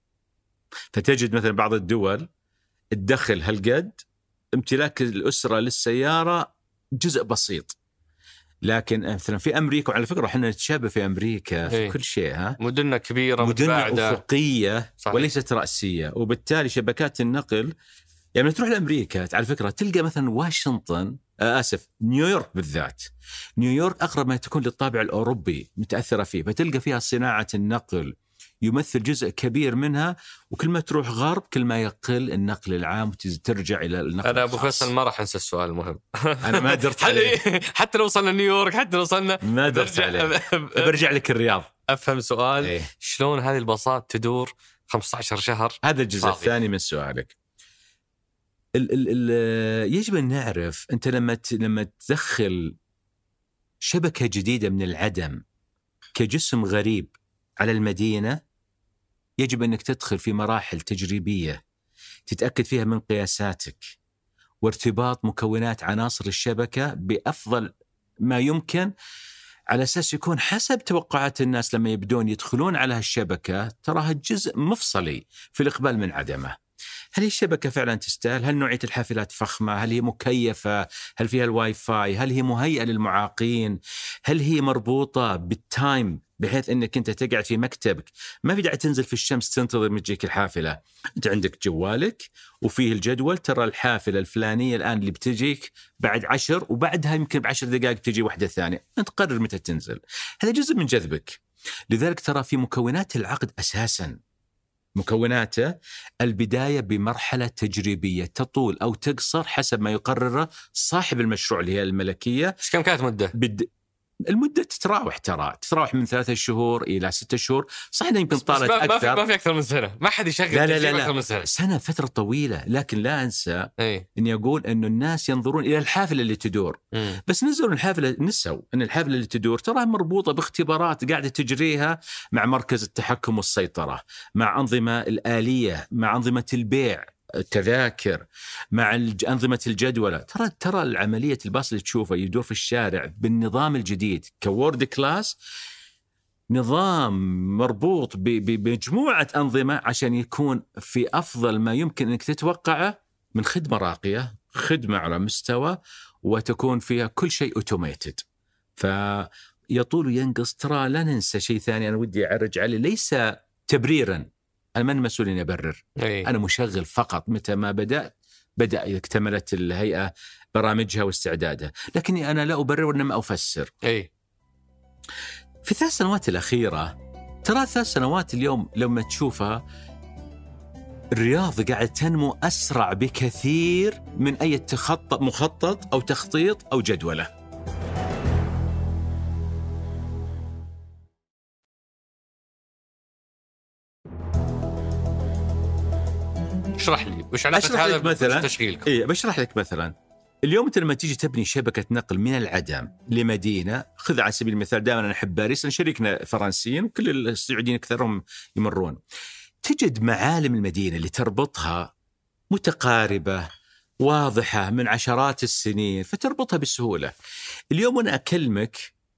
فتجد مثلا بعض الدول الدخل هالقد، امتلاك الأسرة للسيارة جزء بسيط. لكن مثلا في أمريكا، وعلى فكرة احنا نتشابه في أمريكا في إيه. كل شيء، ها مدننا كبيرة مدننا متباعدة أفقية صحيح. وليست رأسية، وبالتالي شبكات النقل يعني تروح لأمريكا على فكرة تلقى مثلا واشنطن آه آسف نيويورك بالذات، نيويورك أقرب ما تكون للطابع الأوروبي متأثرة فيه، فتلقى فيها صناعة النقل يمثل جزء كبير منها. وكل ما تروح غرب كل ما يقل النقل العام وترجع إلى النقل أنا أبو الخاص. فيصل ما راح أنسى السؤال المهم. أنا ما درت عليه حتى لو وصلنا نيويورك، حتى لو وصلنا ما درت عليه. برجع لك الرياض. أفهم سؤال إيه؟ شلون هذه الباصات تدور خمسة عشر شهر؟ هذا الجزء صافي. الثاني من سؤالك. ال ال ال يجب أن نعرف أنت لما لما تدخل شبكة جديدة من العدم كجسم غريب على المدينة، يجب أنك تدخل في مراحل تجريبية تتأكد فيها من قياساتك وارتباط مكونات عناصر الشبكة بأفضل ما يمكن، على أساس يكون حسب توقعات الناس لما يبدون يدخلون على هالشبكة تراها جزء مفصلي في الإقبال من عدمه. هل الشبكة فعلا تستاهل؟ هل نوعية الحافلات فخمة؟ هل هي مكيفة؟ هل فيها الواي فاي؟ هل هي مهيئة للمعاقين؟ هل هي مربوطة بالتايم بحيث أنك أنت تقعد في مكتبك ما في داعي تنزل في الشمس تنتظر مجيك الحافلة، أنت عندك جوالك وفيه الجدول، ترى الحافلة الفلانية الآن اللي بتجيك بعد عشر، وبعدها يمكن بعشر دقائق تجي واحدة ثانية، أنت قرر متى تنزل. هذا جزء من جذبك. لذلك ترى في مكونات العقد أساساً مكوناته البداية بمرحلة تجريبية تطول أو تقصر حسب ما يقرره صاحب المشروع اللي هي الملكية. إيش كم كانت مدة؟ بد... المدة تتراوح ترى تتراوح من ثلاثة شهور إلى ستة شهور. صحيح يمكن طالت ما أكثر. في ما في أكثر من سنة، ما حد يشغل لا لا لا, أكثر من سنة. سنة فترة طويلة. لكن لا أنسى أي. إني أقول إنه الناس ينظرون إلى الحافلة اللي تدور. مم. بس نزلوا الحافلة نسوا إن الحافلة اللي تدور ترى مربوطة باختبارات قاعدة تجريها مع مركز التحكم والسيطرة، مع أنظمة الآلية، مع أنظمة البيع التذاكر، مع أنظمة الجدولة. ترى ترى العملية الباص اللي تشوفه يدور في الشارع بالنظام الجديد كوورد كلاس، نظام مربوط بمجموعة أنظمة عشان يكون في أفضل ما يمكن أنك تتوقعه من خدمة راقية، خدمة على مستوى، وتكون فيها كل شيء أوتوميتد. فيطول وينقص. ترى لا ننسى شيء ثاني أنا ودي أرجع عليه، ليس تبريرا، أنا من مسؤول إني أبرر. أي. أنا مشغل فقط. متى ما بدأ بدأ اكتملت الهيئة برامجها واستعدادها، لكني أنا لا أبرر وإنما أفسر. أي. في الثلاث سنوات الأخيرة ترى ثلاث سنوات اليوم لما تشوفها الرياض قاعد تنمو أسرع بكثير من أي تخطط مخطط أو تخطيط أو جدولة. اشرح لي وش علاقة هذا مثلا بتشغيلكم؟ إيه بشرح لك مثلا اليوم أنت لما تيجي تبني شبكة نقل من العدم لمدينة، خذ على سبيل المثال دائما أنا أحب باريس، أنا شريكنا فرنسيين وكل السعوديين أكثرهم يمرون، تجد معالم المدينة اللي تربطها متقاربة واضحة من عشرات السنين، فتربطها بسهولة. اليوم أنا أكلمك،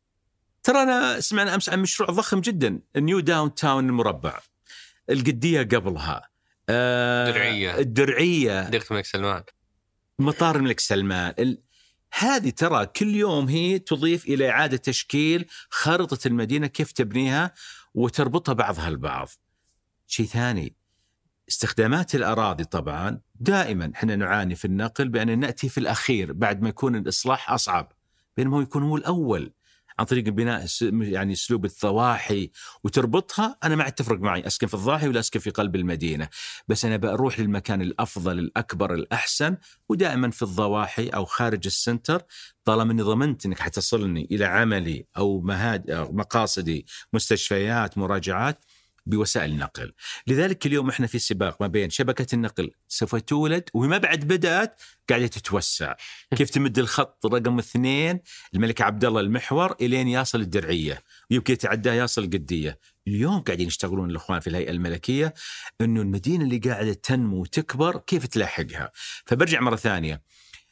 ترى أنا سمعنا أمس عن مشروع ضخم جدا، نيو داون تاون المربع، القدية قبلها آه الدرعية الدرعية ديرة الملك سلمان، مطار الملك سلمان. ال... هذه ترى كل يوم هي تضيف إلى إعادة تشكيل خارطة المدينة، كيف تبنيها وتربطها بعضها البعض. شيء ثاني، استخدامات الأراضي. طبعا دائما احنا نعاني في النقل بأن نأتي في الأخير بعد ما يكون الإصلاح أصعب، بينما هو يكون هو الأول عن طريق البناء، يعني أسلوب الضواحي وتربطها. أنا ما تفرق معي أسكن في الضاحي ولا أسكن في قلب المدينة، بس أنا بروح للمكان الأفضل الأكبر الأحسن، ودائما في الضواحي أو خارج السنتر، طالما أني ضمنت أنك حتصلني إلى عملي أو مهاد أو مقاصدي، مستشفيات، مراجعات، بوسائل النقل. لذلك اليوم احنا في سباق ما بين شبكة النقل سوف تولد وما بعد بدأت قاعدة تتوسع، كيف تمد الخط رقم اثنين الملك عبد الله المحور إلين يصل الدرعية ويمكن يتعداه يصل القدية. اليوم قاعدين يشتغلون الأخوان في الهيئة الملكية إنه المدينة اللي قاعدة تنمو وتكبر كيف تلاحقها. فبرجع مرة ثانية،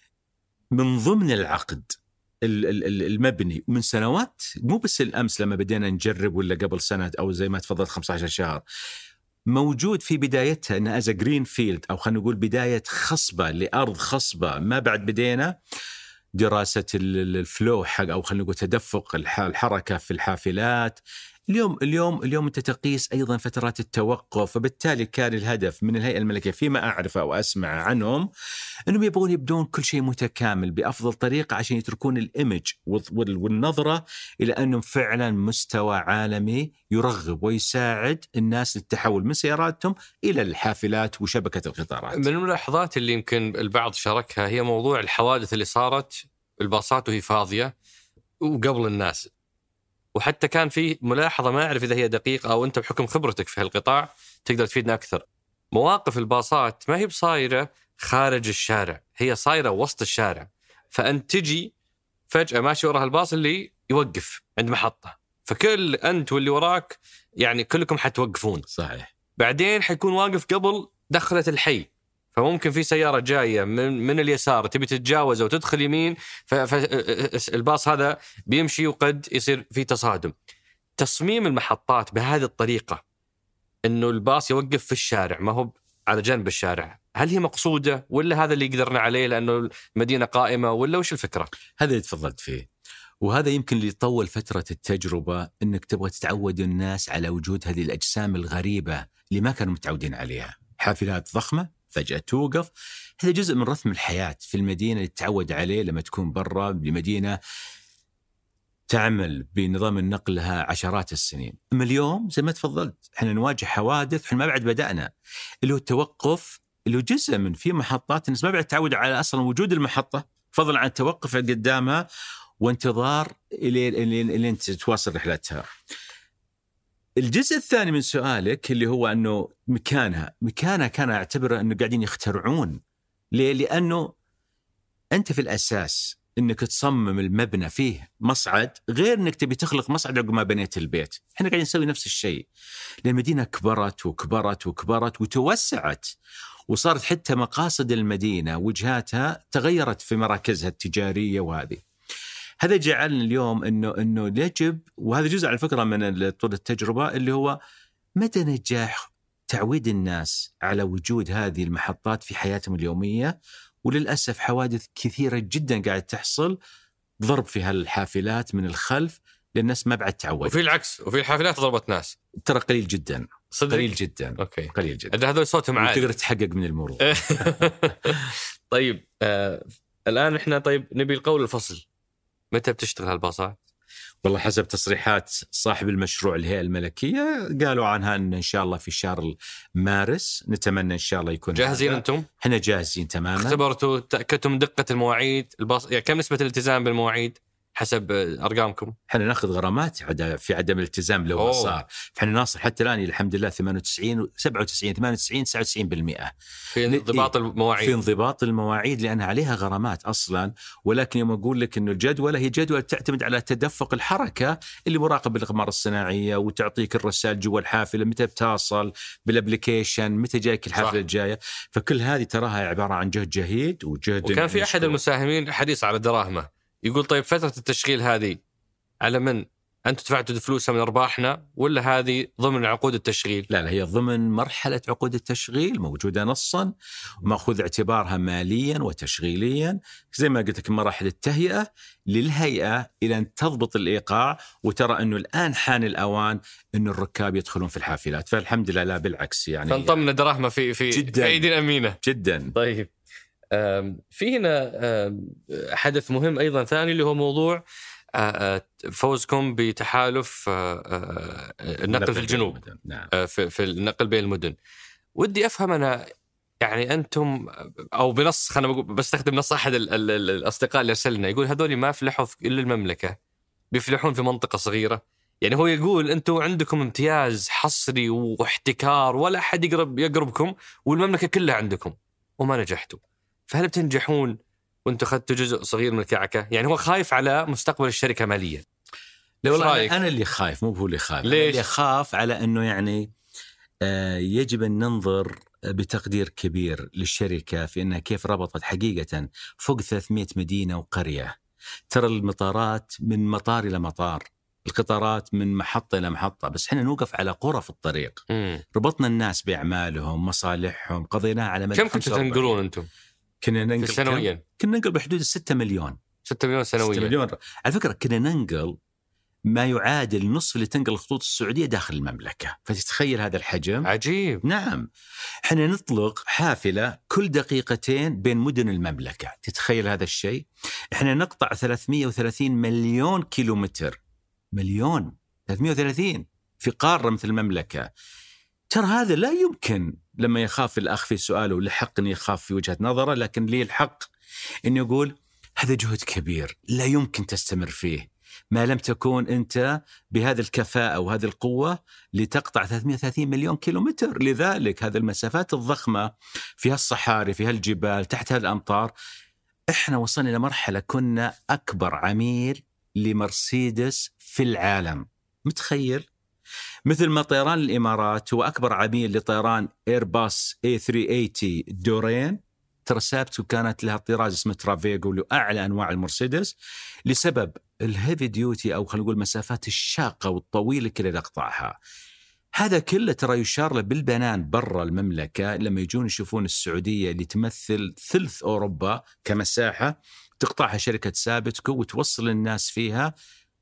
من ضمن العقد المبني من سنوات، مو بس الأمس لما بدينا نجرب ولا قبل سنة أو زي ما تفضلت خمسة عشر شهر، موجود في بدايتها أنها أز جرين فيلد، أو خلينا نقول بداية خصبة لأرض خصبة. ما بعد بدينا دراسة الفلو حق، أو خلينا نقول تدفق الحركة في الحافلات. اليوم اليوم اليوم أنت تقيس أيضا فترات التوقف، فبالتالي كان الهدف من الهيئة الملكية فيما أعرف أو أسمع عنهم أنهم يبغون يبدون كل شيء متكامل بأفضل طريقة عشان يتركون الإيمج والنظرة إلى أنهم فعلا مستوى عالمي يرغب ويساعد الناس للتحول من سياراتهم إلى الحافلات وشبكة القطارات. من الملاحظات اللي يمكن البعض شاركها هي موضوع الحوادث اللي صارت الباصات وهي فاضية وقبل الناس، وحتى كان في ملاحظة ما أعرف إذا هي دقيقة أو أنت بحكم خبرتك في هالقطاع تقدر تفيدنا أكثر. مواقف الباصات ما هي بصايرة خارج الشارع، هي صايرة وسط الشارع، فأنت تجي فجأة ماشي وراء الباص اللي يوقف عند محطة، فكل أنت واللي وراك يعني كلكم حتوقفون. صحيح. بعدين حيكون واقف قبل دخلة الحي، فممكن في سيارة جاية من, من اليسار تبي تتجاوز وتدخل يمين، فالباص هذا بيمشي وقد يصير في تصادم. تصميم المحطات بهذه الطريقة إنه الباص يوقف في الشارع ما هو على جنب الشارع، هل هي مقصودة ولا هذا اللي قدرنا عليه لأنه المدينة قائمة، ولا وش الفكرة؟ هذا اللي تفضلت فيه، وهذا يمكن اللي يطول فترة التجربة، إنك تبغى تتعود الناس على وجود هذه الأجسام الغريبة اللي ما كانوا متعودين عليها. حافلات ضخمة فجأة توقف، هذا جزء من رتم الحياة في المدينة اللي تتعود عليه لما تكون برا بمدينة تعمل بنظام النقل لها عشرات السنين. أما اليوم زي ما تفضلت احنا نواجه حوادث، احنا ما بعد بدأنا، اللي هو التوقف، اللي هو جزء من في محطات الناس ما بعد تعود على أصلا وجود المحطة، فضلا عن التوقف قدامها وانتظار إلى إلى إلى أن تتواصل رحلتها. الجزء الثاني من سؤالك اللي هو أنه مكانها مكانها كان أعتبره أنه قاعدين يخترعون. ليه؟ لأنه أنت في الأساس أنك تصمم المبنى فيه مصعد، غير أنك تبي تخلق مصعد عقب ما بنيت البيت. إحنا قاعدين نسوي نفس الشيء، لأن المدينة كبرت وكبرت وكبرت وتوسعت، وصارت حتى مقاصد المدينة وجهاتها تغيرت في مراكزها التجارية. وهذه هذا جعلنا اليوم إنه إنه يجب، وهذا جزء على فكرة من طول التجربة، اللي هو مدى نجاح تعويد الناس على وجود هذه المحطات في حياتهم اليومية. وللأسف حوادث كثيرة جدا قاعد تحصل، ضرب في هالحافلات من الخلف للناس ما بعد تعود. وفي العكس، وفي الحافلات ضربت ناس، ترى قليل جدا. صدق؟ قليل جدا. أوكي. قليل جدا. هذول صوتهم عالي، تقدر تحقق من المرور. طيب آه، الآن إحنا طيب نبي القول الفصل، متى بتشتغل هالباصات؟ والله حسب تصريحات صاحب المشروع الهيئة الملكية قالوا عنها أن إن شاء الله في شهر مارس، نتمنى إن شاء الله يكون جاهزين. أنتم؟ إحنا جاهزين تماما. اختبرتوا تأكدتوا من دقة المواعيد الباص، يعني كم نسبة الالتزام بالمواعيد حسب ارقامكم؟ احنا ناخذ غرامات في عدم الالتزام لو ما صار. احنا ناصل حتى الان الحمد لله ثمانية وتسعين سبعة وتسعين ثمانية وتسعين تسعة وتسعين بالمئة في انضباط المواعيد. في انضباط المواعيد لانها عليها غرامات اصلا. ولكن يوم اقول لك انه الجدول هي جدول تعتمد على تدفق الحركه اللي مراقب بالاقمار الصناعيه، وتعطيك الرسائل جوا الحافله متى بتصل بالابلكيشن، متى جايك الحافله الجايه. فكل هذه تراها عباره عن جهد جهيد وجهد. وكان في احد المساهمين حديث على دراهمه يقول طيب فتره التشغيل هذه على من أنتم دفعتوا فلوسها من أرباحنا ولا هذه ضمن عقود التشغيل؟ لا لا، هي ضمن مرحلة عقود التشغيل موجودة نصا ومأخوذ اعتبارها ماليا وتشغيليا، زي ما قلت لك مراحل التهيئة للهيئة إلى أن تضبط الإيقاع. وترى أنه الآن حان الأوان أنه الركاب يدخلون في الحافلات، فالحمد لله لا بالعكس يعني فانطمنا دراهمة في في جداً في أيدي أمينة جدا. طيب في هنا حدث مهم أيضا ثاني اللي هو موضوع فوزكم بتحالف النقل في الجنوب. نعم. في, في النقل بين المدن. ودي أفهم أنا يعني أنتم أو بنص خلنا بستخدم نص أحد ال ال ال الأصدقاء اللي أرسلنا يقول هذول ما فلحوا إلا المملكة، بيفلحون في منطقة صغيرة. يعني هو يقول أنتم عندكم امتياز حصري واحتكار ولا أحد يقرب يقربكم والمملكة كلها عندكم وما نجحتوا، فهل بتنجحون وانتم اخذتوا جزء صغير من الكعكه؟ يعني هو خايف على مستقبل الشركه ماليا. لا والله انا اللي خايف، مو هو اللي خايف. ليش؟ اللي خاف على انه يعني آه يجب ان ننظر بتقدير كبير للشركه في انها كيف ربطت حقيقه فوق ثلاثمئة مدينه وقريه. ترى المطارات من مطار الى مطار، القطارات من محطه الى محطه، بس احنا نوقف على قرى في الطريق. مم. ربطنا الناس باعمالهم مصالحهم، قضيناها على مدى كم كنتوا تنقلون انتم؟ كنا ننقل سنويا؟ كنا ننقل بحدود الستة مليون. ستة مليون سنويا. ستة مليون على فكرة. كنا ننقل ما يعادل نصف اللي تنقل الخطوط السعودية داخل المملكة، فتتخيل هذا الحجم. عجيب. نعم. احنا نطلق حافلة كل دقيقتين بين مدن المملكة، تتخيل هذا الشيء. احنا نقطع ثلاثمئة وثلاثين مليون كيلومتر. مليون ثلاثمئة وثلاثين في قارة مثل المملكة. ترى هذا لا يمكن. لما يخاف الأخ في سؤاله لحق أن يخاف في وجهة نظره، لكن لي الحق أن يقول هذا جهد كبير لا يمكن تستمر فيه ما لم تكون أنت بهذه الكفاءة وهذه القوة لتقطع ثلاثمئة وثلاثين مليون كيلومتر. لذلك هذه المسافات الضخمة فيها الصحاري فيها الجبال تحت هذه الأمطار. إحنا وصلنا إلى مرحلة كنا أكبر عميل لمرسيدس في العالم. متخيل؟ مثل ما طيران الإمارات هو أكبر عميل لطيران إيرباص إيه ثلاثمئة وثمانين دورين، ترى سابت وكانت لها طراز اسمه ترافيغو لأعلى أنواع المرسيدس لسبب الهيفي ديوتي أو خلينا نقول مسافات الشاقة والطويلة كده تقطعها. هذا كله ترى يشار له بالبنان برا المملكة لما يجون يشوفون السعودية اللي تمثل ثلث أوروبا كمساحة تقطعها شركة سابتكو وتوصل الناس فيها.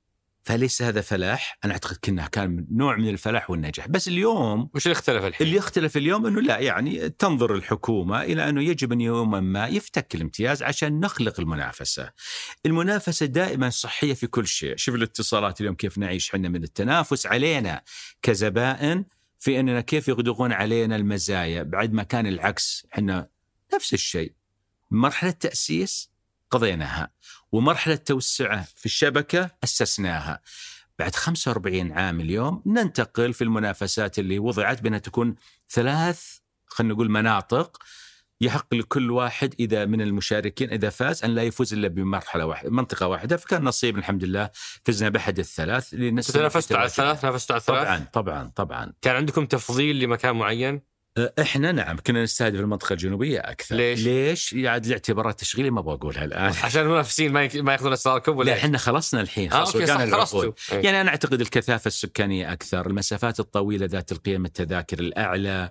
فليس هذا فلاح. أنا أعتقد كنا كان نوع من الفلاح والنجاح. بس اليوم وش اللي اختلف الحين؟ اللي يختلف اليوم أنه لا، يعني تنظر الحكومة إلى أنه يجب أن يوما ما يفتك الامتياز عشان نخلق المنافسة. المنافسة دائما صحية في كل شيء. شوف الاتصالات اليوم كيف نعيش حنا من التنافس علينا كزبائن في أننا كيف يغدقون علينا المزايا، بعد ما كان العكس. حنا نفس الشيء، مرحلة تأسيس قضيناها ومرحلة توسعة في الشبكة أسسناها. بعد خمسة وأربعين عام اليوم ننتقل في المنافسات اللي وضعت بأنها تكون ثلاث خلينا نقول مناطق يحق لكل واحد إذا من المشاركين إذا فاز أن لا يفوز إلا بمرحلة واحدة منطقة واحدة. فكان نصيب الحمد لله فزنا بأحد الثلاث. تنافستوا على الثلاث نافستوا على الثلاث طبعا طبعا طبعا. كان عندكم تفضيل لمكان معين؟ احنا نعم كنا نستهدف المنطقه الجنوبيه اكثر. ليش؟ ليش؟ يعني لاعتبارات تشغيليه ما بقولها الان عشان المنافسين ما ما ياخذون اسراركم ولا؟ لا احنا خلصنا الحين خلاص آه كان العقود. يعني انا اعتقد الكثافه السكانيه اكثر، المسافات الطويله ذات القيم التذاكر الاعلى،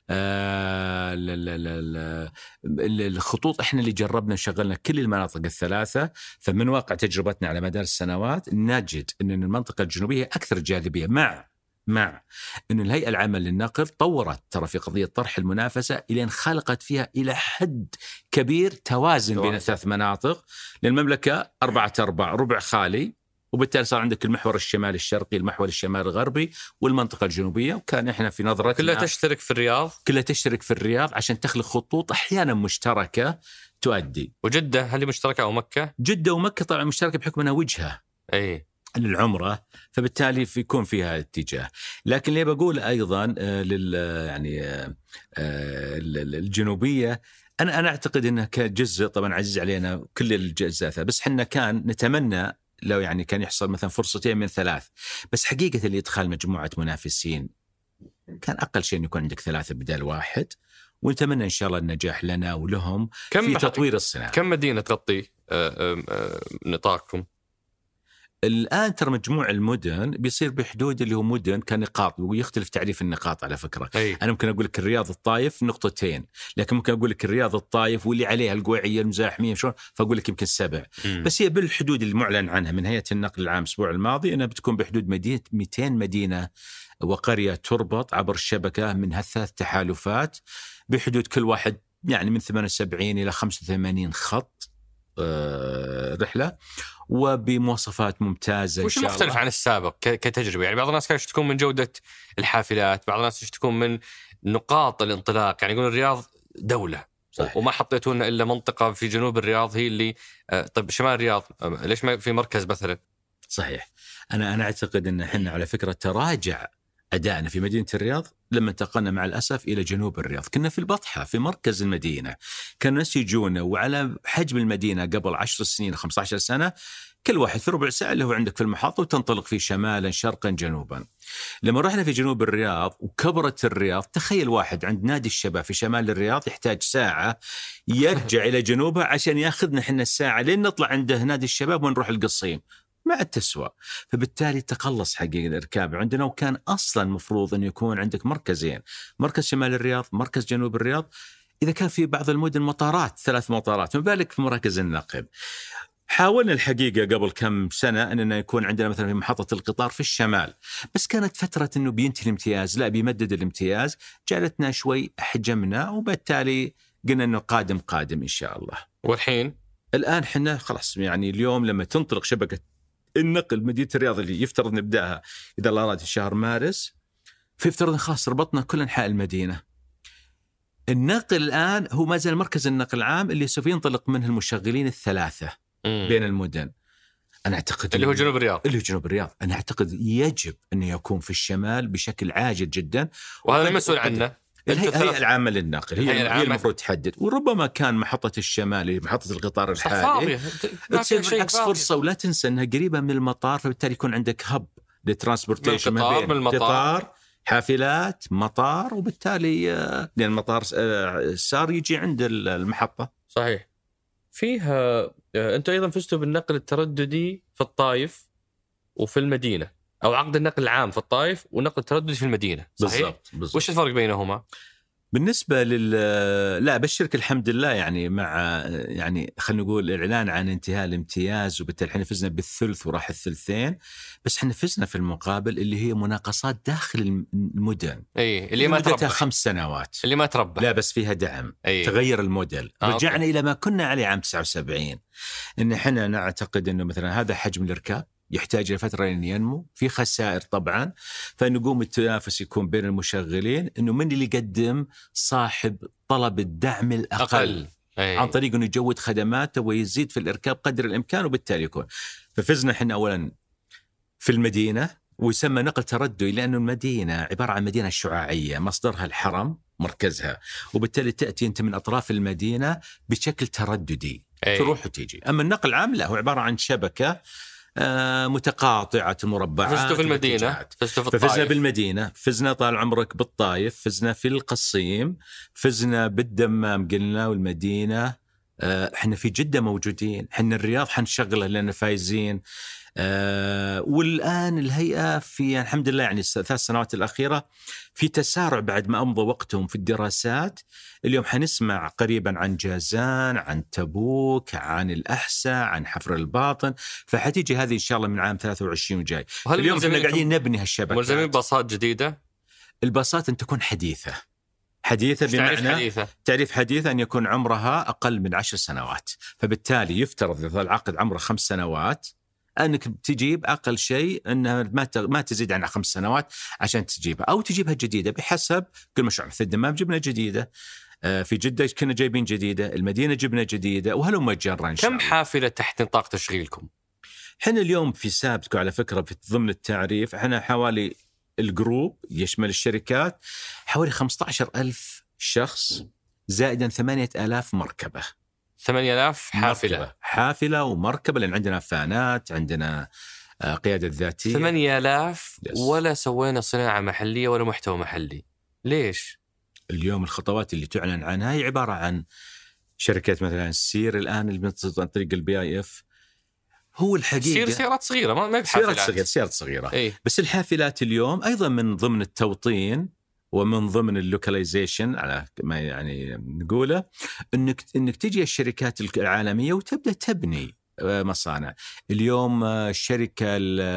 آه لا لا لا الخطوط. احنا اللي جربنا شغلنا كل المناطق الثلاثه، فمن واقع تجربتنا على مدار السنوات نجد ان المنطقه الجنوبيه اكثر جاذبيه مع مع أن الهيئة العامة للنقل طورت ترى في قضية طرح المنافسة إلى أن خلقت فيها إلى حد كبير توازن بين ثلاث مناطق. للمملكة أربعة أرباع ربع خالي وبالتالي صار عندك المحور الشمالي الشرقي، المحور الشمالي الغربي، والمنطقة الجنوبية. وكان إحنا في نظرتنا كلها تشترك في الرياض، كلها تشترك في الرياض عشان تخلق خطوط أحيانا مشتركة تؤدي. وجدة هل مشتركة أو مكة؟ جدة ومكة طبعا مشتركة بحكم أنها وجهة أي للعمرة، فبالتالي في يكون فيها اتجاه. لكن اللي بقول أيضا آه لل يعني آه الجنوبية، أنا أنا أعتقد أنها كجزء طبعا عزيز علينا كل الجزء، بس حنا كان نتمنى لو يعني كان يحصل مثلا فرصتين من ثلاث، بس حقيقة اللي يدخل مجموعة منافسين كان أقل شيء أن يكون عندك ثلاثة بدال واحد، ونتمنى إن شاء الله النجاح لنا ولهم في تطوير الصناعة. كم مدينة تغطي نطاقكم؟ الآن ترى مجموع المدن بيصير بحدود اللي هو مدن كنقاط، ويختلف تعريف النقاط على فكرة. أي. أنا ممكن أقول لك الرياض الطايف نقطتين، لكن ممكن أقول لك الرياض الطايف واللي عليها القويعية المزاحمية شلون، فأقول لك يمكن سبع. م. بس هي بالحدود المعلن عنها من هيئة النقل العام الأسبوع الماضي أنها بتكون بحدود مدينة مئتين مدينة وقرية تربط عبر الشبكة من هالثلاث تحالفات، بحدود كل واحد يعني من ثمانية وسبعين إلى خمسة وثمانين خط آه رحلة، وبمواصفات ممتازة. وش مختلف عن السابق كتجربة؟ يعني بعض الناس كانوا يشتكون من جودة الحافلات، بعض الناس يشتكون من نقاط الانطلاق، يعني يقولون الرياض دولة صحيح. وما حطيتونا إلا منطقة في جنوب الرياض هي اللي آه طيب شمال الرياض ليش ما في مركز مثلا؟ صحيح. أنا أنا أعتقد أن إحنا على فكرة تراجع أدائنا في مدينة الرياض لما انتقلنا مع الأسف إلى جنوب الرياض. كنا في البطحة في مركز المدينة، كانوا الناس يجونا وعلى حجم المدينة قبل عشر سنين خمسة عشر سنة كل واحد في ربع ساعة اللي هو عندك في المحطة وتنطلق فيه شمالا شرقا جنوبا. لما رحنا في جنوب الرياض وكبرت الرياض، تخيل واحد عند نادي الشباب في شمال الرياض يحتاج ساعة يرجع إلى جنوبها عشان ياخذنا حنا الساعة لين نطلع عنده نادي الشباب ونروح القصيم، ما تسوى. فبالتالي تقلص حقيقة الإركاب عندنا، وكان أصلا مفروض أن يكون عندك مركزين، مركز شمال الرياض مركز جنوب الرياض، إذا كان في بعض المدن مطارات ثلاث مطارات، ما بالك في مراكز النقل. حاولنا الحقيقة قبل كم سنة أننا يكون عندنا مثلا في محطة القطار في الشمال، بس كانت فترة أنه بينتهي الامتياز، لا بيمدد الامتياز، جعلتنا شوي حجمنا، وبالتالي قلنا أنه قادم قادم إن شاء الله. والحين الآن حنا خلاص يعني اليوم لما تنطلق شبكة النقل مدينة الرياض اللي يفترض نبدأها إذا الله أراد في شهر مارس، فيفترض خلاص ربطنا كل أنحاء المدينة. النقل الآن هو ما زال مركز النقل العام اللي سوف ينطلق منه المشغلين الثلاثة مم. بين المدن. أنا أعتقد اللي هو جنوب الرياض اللي هو جنوب الرياض أنا أعتقد يجب أنه يكون في الشمال بشكل عاجل جدا، وهذا المسؤول عنه الهيئة العامة للنقل، هي, هي المفروض تحدد. وربما كان محطة الشمالي محطة القطار الحالي تصير بالعكس فرصة، ولا تنسى أنها قريبة من المطار، فبالتالي يكون عندك هب للترانسبورتيشن ما بين قطار حافلات مطار، وبالتالي لأن المطار صار يجي عند المحطة. صحيح. فيها أنتوا أيضا فزتوا بالنقل الترددي في الطائف وفي المدينة، أو عقد النقل العام في الطائف ونقل الترددي في المدينة، صحيح؟ بالضبط. بالضبط. وش الفرق بينهما؟ بالنسبة لل لا بشرك الحمد لله يعني مع يعني خلينا نقول الإعلان عن انتهاء الامتياز، وبالتالي احنا فزنا بالثلث وراح الثلثين، بس احنا فزنا في المقابل اللي هي مناقصات داخل المدن. اي اللي ما تربح خمس سنوات اللي ما تربح، لا بس فيها دعم. أي. تغير الموديل. آه رجعنا أوكي. إلى ما كنا عليه عام تسعة وسبعين، إن احنا نعتقد إنه مثلا هذا حجم الإركاب يحتاج لفترة أن ينمو، في خسائر طبعا، فنقوم التنافس يكون بين المشغلين إنه من اللي يقدم صاحب طلب الدعم الأقل أقل. عن طريق أنه يجود خدماته ويزيد في الإركاب قدر الإمكان، وبالتالي يكون. ففزنا إحنا أولا في المدينة، ويسمى نقل ترددي لأنه المدينة عبارة عن مدينة شعاعية مصدرها الحرم مركزها، وبالتالي تأتي أنت من أطراف المدينة بشكل ترددي أي. تروح وتيجي. أما النقل العام لا، هو عبارة عن شبكة آه متقاطعة مربعات. فزنا في المدينة، ففزنا بالمدينة، فزنا طال عمرك بالطائف، فزنا في القصيم، فزنا بالدمام قلنا، والمدينة آه احنا في جدة موجودين، احنا الرياض حنشغله لأننا فايزين. آه والآن الهيئة في الحمد لله يعني الثلاث سنوات الأخيرة في تسارع بعد ما أمضى وقتهم في الدراسات. اليوم حنسمع قريبا عن جازان، عن تبوك، عن الأحساء، عن حفر الباطن، فحتيجي هذه إن شاء الله من عام ثلاثة وعشرين وجاي. اليوم احنا قاعدين نبني هالشبكات. ملزمين باصات جديدة؟ الباصات أن تكون حديثة حديثة بمعنى حديثة. تعريف حديثة أن يكون عمرها أقل من عشر سنوات، فبالتالي يفترض إذا العقد عمره خمس سنوات أنك تجيب أقل شيء أنها ما ما تزيد عن خمس سنوات عشان تجيبها، أو تجيبها جديدة بحسب كل مشروع. مثل الدمام جبنا جديدة، في جدة كنا جايبين جديدة، المدينة جبنا جديدة، وهلم جرا إن شاء كم الله. حافلة تحت نطاق تشغيلكم؟ احنا اليوم في سابتكو على فكرة في ضمن التعريف احنا حوالي الجروب يشمل الشركات حوالي خمسة عشر ألف شخص زائدا ثمانية آلاف مركبة. ثمانية آلاف حافلة مركبة. حافلة ومركبة، لأن عندنا فانات، عندنا قيادة ذاتية. ثمانية آلاف yes. ولا سوينا صناعة محلية ولا محتوى محلي. ليش؟ اليوم الخطوات اللي تعلن عنها هي عبارة عن شركات مثلا السير الآن اللي بنتصل عن طريق البي اي اف. هو الحقيقة سير سيارات صغيرة، ما ما سيارات صغيرة سيارات صغيرة ايه؟ بس الحافلات اليوم أيضا من ضمن التوطين ومن ضمن اللوكاليزيشن على ما يعني نقوله، انك انك تجي الشركات العالميه وتبدا تبني مصانع. اليوم الشركه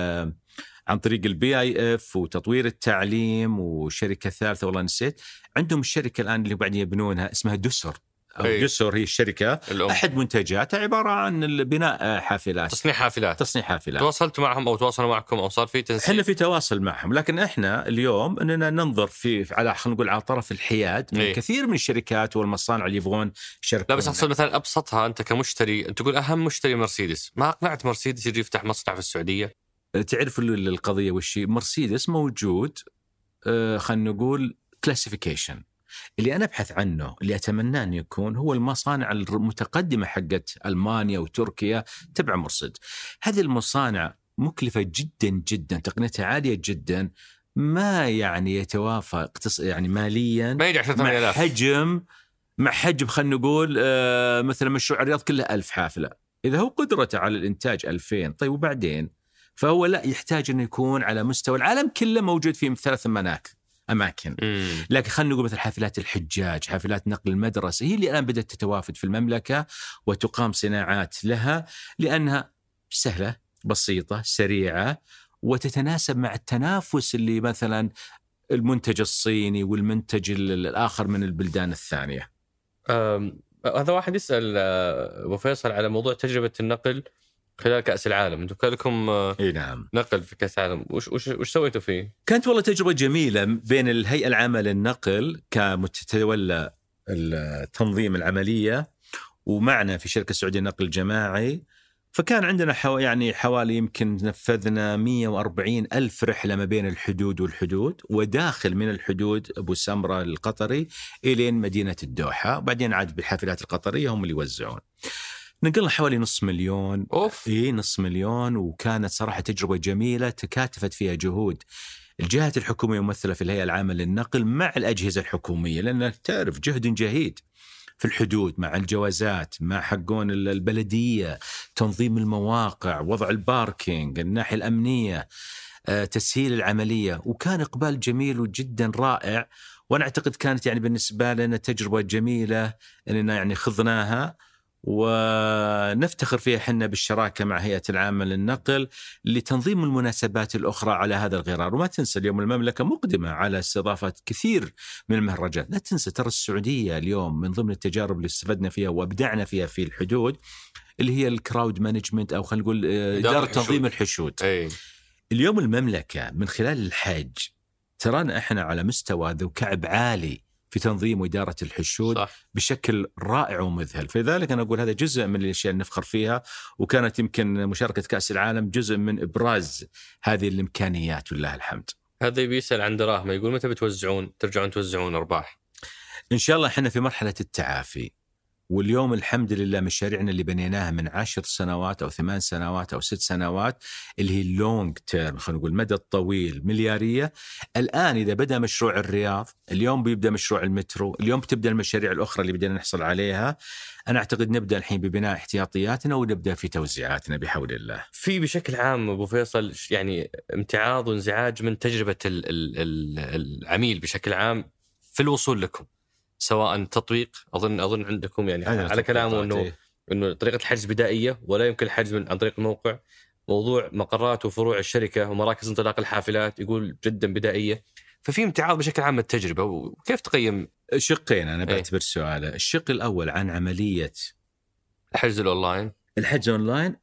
عن طريق البي اي اف وتطوير التعليم، وشركه ثالثه والله نسيت عندهم الشركه الان اللي بعدين يبنونها اسمها دوسر أو أي. دوسر هي الشركة الأم. أحد منتجاتها عبارة عن بناء حافلات، تصنيع حافلات تصنيع حافلات. تواصلتوا معهم أو تواصلوا معكم أو صار في تنسيق؟ إحنا في تواصل معهم، لكن إحنا اليوم أننا ننظر في على خلينا نقول على طرف الحياد من أي. كثير من الشركات والمصانع اللي يبغون شركة. لا بس أقصد مثلا أبسطها، أنت كمشتري أنت تقول أهم مشتري مرسيدس، ما أقنعت مرسيدس يجي يفتح مصنع في السعودية؟ تعرف القضية والشيء، مرسيدس موجود آه خلينا نقول كلاسيفيكيشن. اللي أنا أبحث عنه اللي أتمنى أن يكون هو المصانع المتقدمة حقت ألمانيا وتركيا تبع مرسيدس. هذه المصانع مكلفة جدا جدا، تقنيتها عالية جدا، ما يعني يتوافق يعني ماليا ما يجي مع حجم مع حجم خلينا نقول آه مثلا مشروع الرياض كله ألف حافلة. إذا هو قدرته على الإنتاج ألفين، طيب وبعدين؟ فهو لا يحتاج أن يكون على مستوى العالم كله موجود فيه ثلاث مناطق أماكن. مم. لكن خلينا نقول مثل حافلات الحجاج، حافلات نقل المدرسة، هي اللي الآن بدأت تتوافد في المملكة وتقام صناعات لها، لأنها سهلة بسيطة سريعة وتتناسب مع التنافس اللي مثلا المنتج الصيني والمنتج الآخر من البلدان الثانية. هذا واحد يسأل أبو فيصل على موضوع تجربة النقل خلال كأس العالم. أنتم كان لكم إيه نعم. نقل في كأس العالم، وش وش وش سويتوا فيه؟ كانت والله تجربة جميلة بين الهيئة العامة للنقل كمتولى التنظيم العملية ومعنا في شركة السعودية النقل الجماعي. فكان عندنا حو يعني حوالي يمكن نفذنا مئة وأربعين ألف رحلة ما بين الحدود والحدود وداخل من الحدود أبو سمرة القطري إلين مدينة الدوحة، وبعدين عاد بالحافلات القطرية هم اللي يوزعون. نقلنا حوالي نص مليون. أوف. إيه نص مليون، وكانت صراحة تجربة جميلة تكاتفت فيها جهود الجهات الحكومية ممثلة في الهيئة العامة للنقل مع الأجهزة الحكومية، لأنك تعرف جهد جهيد في الحدود مع الجوازات مع حقون البلدية، تنظيم المواقع، وضع الباركينج، الناحية الأمنية، تسهيل العملية. وكان إقبال جميل وجدا رائع، وأنا أعتقد كانت يعني بالنسبة لنا تجربة جميلة أننا يعني خضناها ونفتخر فيها حنا بالشراكة مع هيئة العامة للنقل لتنظيم المناسبات الأخرى على هذا الغرار. وما تنسى اليوم المملكة مقدمة على استضافة كثير من المهرجانات. لا تنسى ترى السعودية اليوم من ضمن التجارب اللي استفدنا فيها وابدعنا فيها في الحدود اللي هي الكراود مانجمنت أو خلينا نقول إدارة تنظيم الحشود. أي. اليوم المملكة من خلال الحج ترانا إحنا على مستوى ذو كعب عالي في تنظيم وإدارة الحشود. صح. بشكل رائع ومذهل. فلذلك أنا أقول هذا جزء من الأشياء اللي نفخر فيها، وكانت يمكن مشاركة كأس العالم جزء من إبراز هذه الإمكانيات والله الحمد. هذا بيسأل عن دراهم، يقول متى بتوزعون ترجعون توزعون أرباح؟ إن شاء الله إحنا في مرحلة التعافي، واليوم الحمد لله مشاريعنا اللي بنيناها من عشر سنوات أو ثمان سنوات أو ست سنوات اللي هي اللونج تيرم خلينا نقول المدى الطويل مليارية. الآن إذا بدأ مشروع الرياض، اليوم بيبدأ مشروع المترو، اليوم بتبدأ المشاريع الأخرى اللي بدنا نحصل عليها. أنا أعتقد نبدأ الحين ببناء احتياطياتنا ونبدأ في توزيعاتنا بحول الله. في بشكل عام أبو فيصل يعني امتعاض وانزعاج من تجربة ال ال ال العميل بشكل عام في الوصول لكم، سواء تطبيق أظن أظن عندكم يعني على كلامه إنه إنه طريقة الحجز بدائية ولا يمكن الحجز من عن طريق الموقع. موضوع مقرات وفروع الشركة ومراكز انطلاق الحافلات يقول جدا بدائية. ففي امتعاض بشكل عام التجربة، وكيف تقيم؟ شقين أنا بعتبر سؤاله. الشق الأول عن عملية الحجز الأونلاين. الحجز أونلاين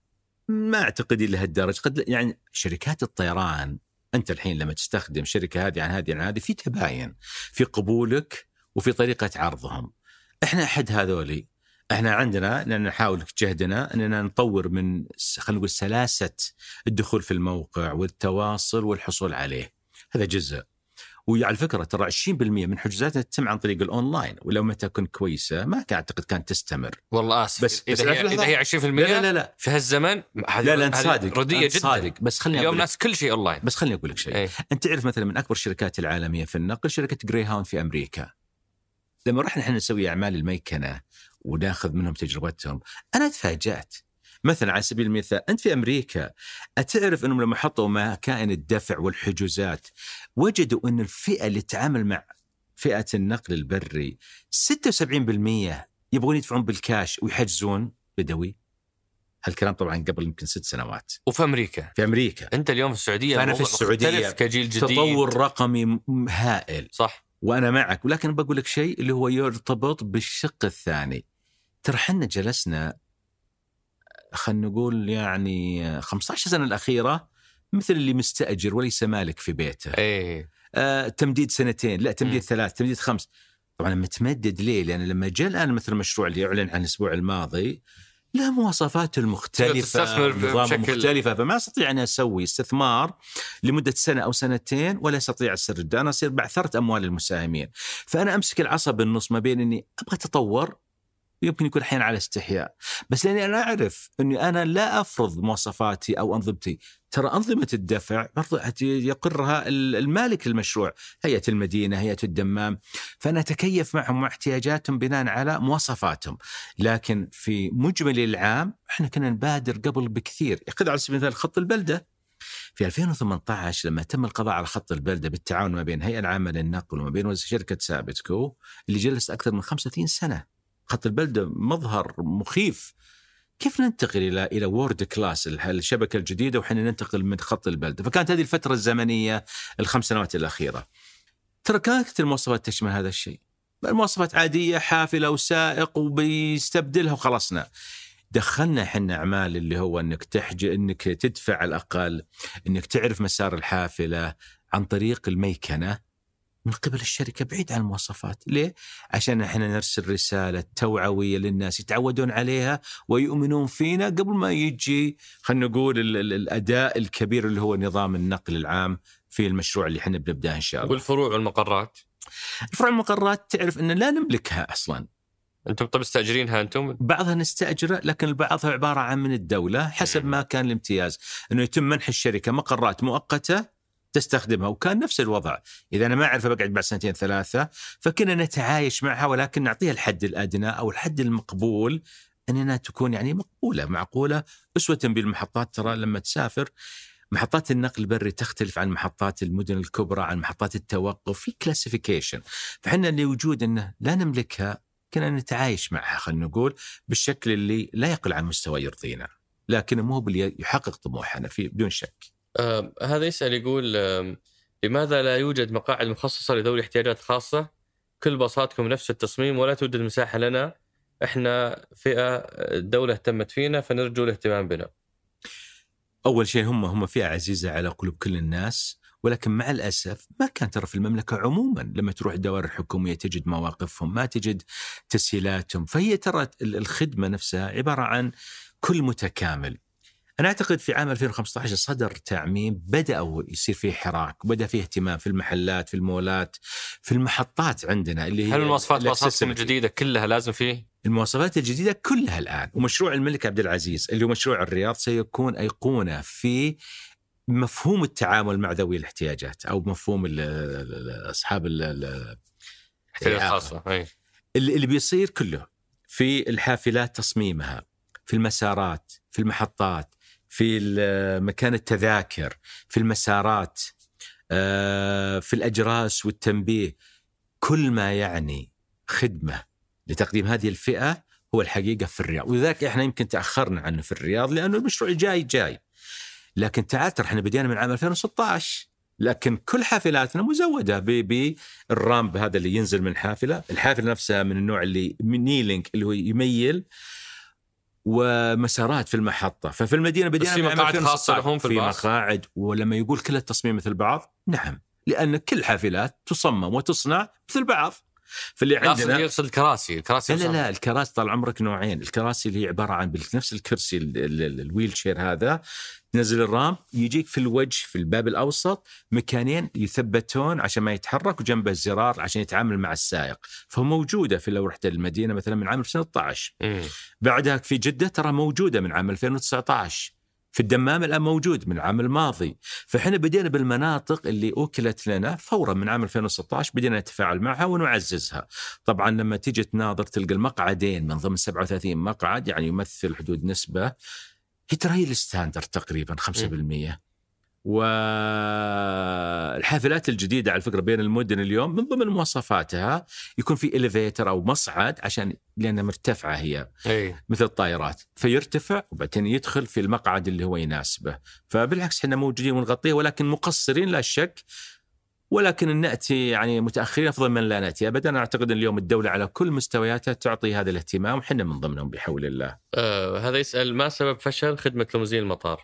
ما أعتقد إلى هالدرجة. قد يعني شركات الطيران أنت الحين لما تستخدم شركة هذه عن هذه عن هذه في تباين في قبولك وفي طريقة عرضهم. إحنا أحد هذولي، إحنا عندنا لأن نحاول جهدنا أننا نطور من خلينا نقول سلاسة الدخول في الموقع والتواصل والحصول عليه، هذا جزء. وعلى فكرة ترى عشرين بالمئة من حجوزاتها تتم عن طريق الأونلاين، ولو ما تكون كويسة ما كان أعتقد كانت تستمر. والله آسف بس إذا, بس هي إذا هي عشرين بالمئة لا لا لا في هالزمن لا لا أنت صادق رديئة جدا صادق. بس خليني اليوم ناس كل شيء أونلاين. بس خليني أقول لك شيء. ايه؟ أنت تعرف مثلا من أكبر الشركات العالمية في النقل شركة جريهاوند في أمريكا، لما رحنا احنا نسوي أعمال الميكنة وناخذ منهم تجربتهم أنا تفاجأت. مثلا على سبيل المثال أنت في أمريكا أتعرف أنهم لما حطوا مكائن الدفع والحجوزات وجدوا أن الفئة اللي تعامل مع فئة النقل البري ستة وسبعين بالمئة يبغون يدفعون بالكاش ويحجزون بدوي. هالكلام طبعا قبل يمكن ست سنوات. وفي أمريكا في أمريكا أنت اليوم في السعودية فأنا في السعودية كجيل جديد تطور رقمي هائل صح. وأنا معك، ولكن بقول لك شيء اللي هو يرتبط بالشق الثاني. ترى حنا جلسنا خلنا نقول يعني خمسة عشر سنة الأخيرة مثل اللي مستأجر وليس مالك في بيته. ايه آه، تمديد سنتين، لا تمديد م. ثلاث، تمديد خمس. طبعا متمدد ليه؟ لأن لما جاء الآن مثل المشروع اللي يعلن عن الأسبوع الماضي له مواصفات المختلفة، نظام مختلفة، فما أستطيع أن أسوي استثمار لمدة سنة أو سنتين ولا أستطيع السرد. أنا أصير بعثرت أموال المساهمين، فأنا أمسك العصا بالنص ما بين أني أبغى تطور يمكن يكون أحيانا على استحياء، بس لأني أنا أعرف أني أنا لا أفرض مواصفاتي أو أنظمتي. ترى أنظمة الدفع برضو يقرها المالك للمشروع، هيئة المدينة، هيئة الدمام، فأنا أتكيف معهم مع احتياجاتهم بناء على مواصفاتهم. لكن في مجمل العام إحنا كنا نبادر قبل بكثير. يأخذ على سبيل المثال خط البلدة في ألفين وثمانية عشر لما تم القضاء على خط البلدة بالتعاون ما بين هيئة العامة للنقل وما بين شركة سابتكو اللي جلست أكثر من خمسة وثلاثين سنة. خط البلدة مظهر مخيف. كيف ننتقل إلى إلى وورد كلاس الشبكة الجديدة وحين ننتقل من خط البلدة؟ فكانت هذه الفترة الزمنية الخمس سنوات الأخيرة. ترى كانت المواصفات تشمل هذا الشيء، المواصفات عادية، حافلة وسائق وبيستبدلها وخلصنا. دخلنا حنا أعمال اللي هو أنك تحج أنك تدفع على الأقل، أنك تعرف مسار الحافلة عن طريق الميكنة من قبل الشركة بعيد عن المواصفات. ليه؟ عشان احنا نرسل رسالة توعوية للناس يتعودون عليها ويؤمنون فينا قبل ما يجي خلينا نقول ال ال الأداء الكبير اللي هو نظام النقل العام في المشروع اللي احنا بنبدأ إن شاء الله. والفروع والمقرات؟ الفروع والمقرات تعرف أن لا نملكها أصلا. أنتم طب استأجرينها أنتم؟ بعضها نستأجره، لكن البعض عبارة عن من الدولة حسب ما كان الامتياز، أنه يتم منح الشركة مقرات مؤقتة تستخدمها. وكان نفس الوضع، إذا أنا ما أعرف بقعد بعد سنتين ثلاثة فكنا نتعايش معها، ولكن نعطيها الحد الأدنى أو الحد المقبول أننا تكون يعني مقبولة معقولة أسوة بالمحطات. ترى لما تسافر محطات النقل البري تختلف عن محطات المدن الكبرى، عن محطات التوقف، في كلاسيفيكيشن. فحنا اللي وجود أنه لا نملكها كنا نتعايش معها خلينا نقول بالشكل اللي لا يقل عن مستوى يرضينا، لكن مو باللي يحقق طموحنا فيه بدون شك. آه هذا يسأل يقول آه لماذا لا يوجد مقاعد مخصصة لذوي احتياجات خاصة؟ كل باصاتكم نفس التصميم ولا توجد مساحة لنا، احنا فئة الدولة اهتمت فينا فنرجو الاهتمام بنا. أول شيء هم هم فئة عزيزة على قلوب كل الناس، ولكن مع الأسف ما كان ترى في المملكة عموما لما تروح الدوائر الحكومية تجد مواقفهم، ما تجد تسهيلاتهم. فهي ترى الخدمة نفسها عبارة عن كل متكامل. أنا أعتقد في عام ألفين وخمسة عشر صدر تعميم بدأوا يصير فيه حراك، وبدأ فيه اهتمام في المحلات، في المولات، في المحطات عندنا اللي هي هل المواصفات باصاتكم الجديدة كلها لازم فيه؟ المواصفات الجديدة كلها الآن. ومشروع الملك عبد العزيز اللي هو مشروع الرياض سيكون أيقونة في مفهوم التعامل مع ذوي الاحتياجات أو مفهوم أصحاب الاحتياجات الخاصة. اللي بيصير كله في الحافلات تصميمها، في المسارات، في المحطات، في مكان التذاكر، في المسارات، في الأجراس والتنبيه، كل ما يعني خدمة لتقديم هذه الفئة هو الحقيقة في الرياض. وذاك إحنا يمكن تأخرنا عنه في الرياض لأنه المشروع الجاي جاي، لكن تعال ترى إحنا بدينا من عام ألفين وستة عشر، لكن كل حافلاتنا مزودة بالرامب هذا اللي ينزل من حافلة. الحافلة نفسها من النوع اللي نيلينك اللي هو يميل، ومسارات في المحطة. ففي المدينة بدينا في مقاعد خاصة لهم في, في الباص. مقاعد، ولما يقول كل التصميم مثل بعض، نعم، لأن كل حافلات تصمم وتصنع مثل بعض. فاللي عندنا يقصد الكراسي الكراسي لا لا, لا الكراسي طال عمرك نوعين. الكراسي اللي هي عبارة عن نفس الكرسي الويل شير هذا، تنزل الرام يجيك في الوجه في الباب الأوسط مكانين يثبتون عشان ما يتحرك، وجنبه الزرار عشان يتعامل مع السائق. فموجودة في لو رحت المدينة مثلا من عام ألفين وإثني عشر. م. بعدها في جدة ترى موجودة من عام ألفين وتسعة عشر. في الدمام الآن موجود من العام الماضي. فإحنا بدينا بالمناطق اللي أوكلت لنا فورا من عام ألفين وستة عشر، بدينا نتفاعل معها ونعززها. طبعا لما تيجي تناظر تلقى المقعدين من ضمن سبعة وثلاثين مقعد، يعني يمثل حدود نسبة هي ترى هي الستاندر تقريبا خمسة بالمئة. والحافلات الجديدة على فكرة بين المدن اليوم من ضمن مواصفاتها يكون في إليفيتر أو مصعد، عشان لأنها مرتفعة هي أي. مثل الطائرات، فيرتفع وبعدين يدخل في المقعد اللي هو يناسبه. فبالعكس احنا موجودين ونغطيه، ولكن مقصرين لا شك، ولكن نأتي يعني متأخرين أفضل من لا نأتي أبدا. أنا أعتقد أن اليوم الدولة على كل مستوياتها تعطي هذا الاهتمام، وحنا من ضمنهم بحول الله. آه هذا يسأل ما سبب فشل خدمة ليموزين المطار؟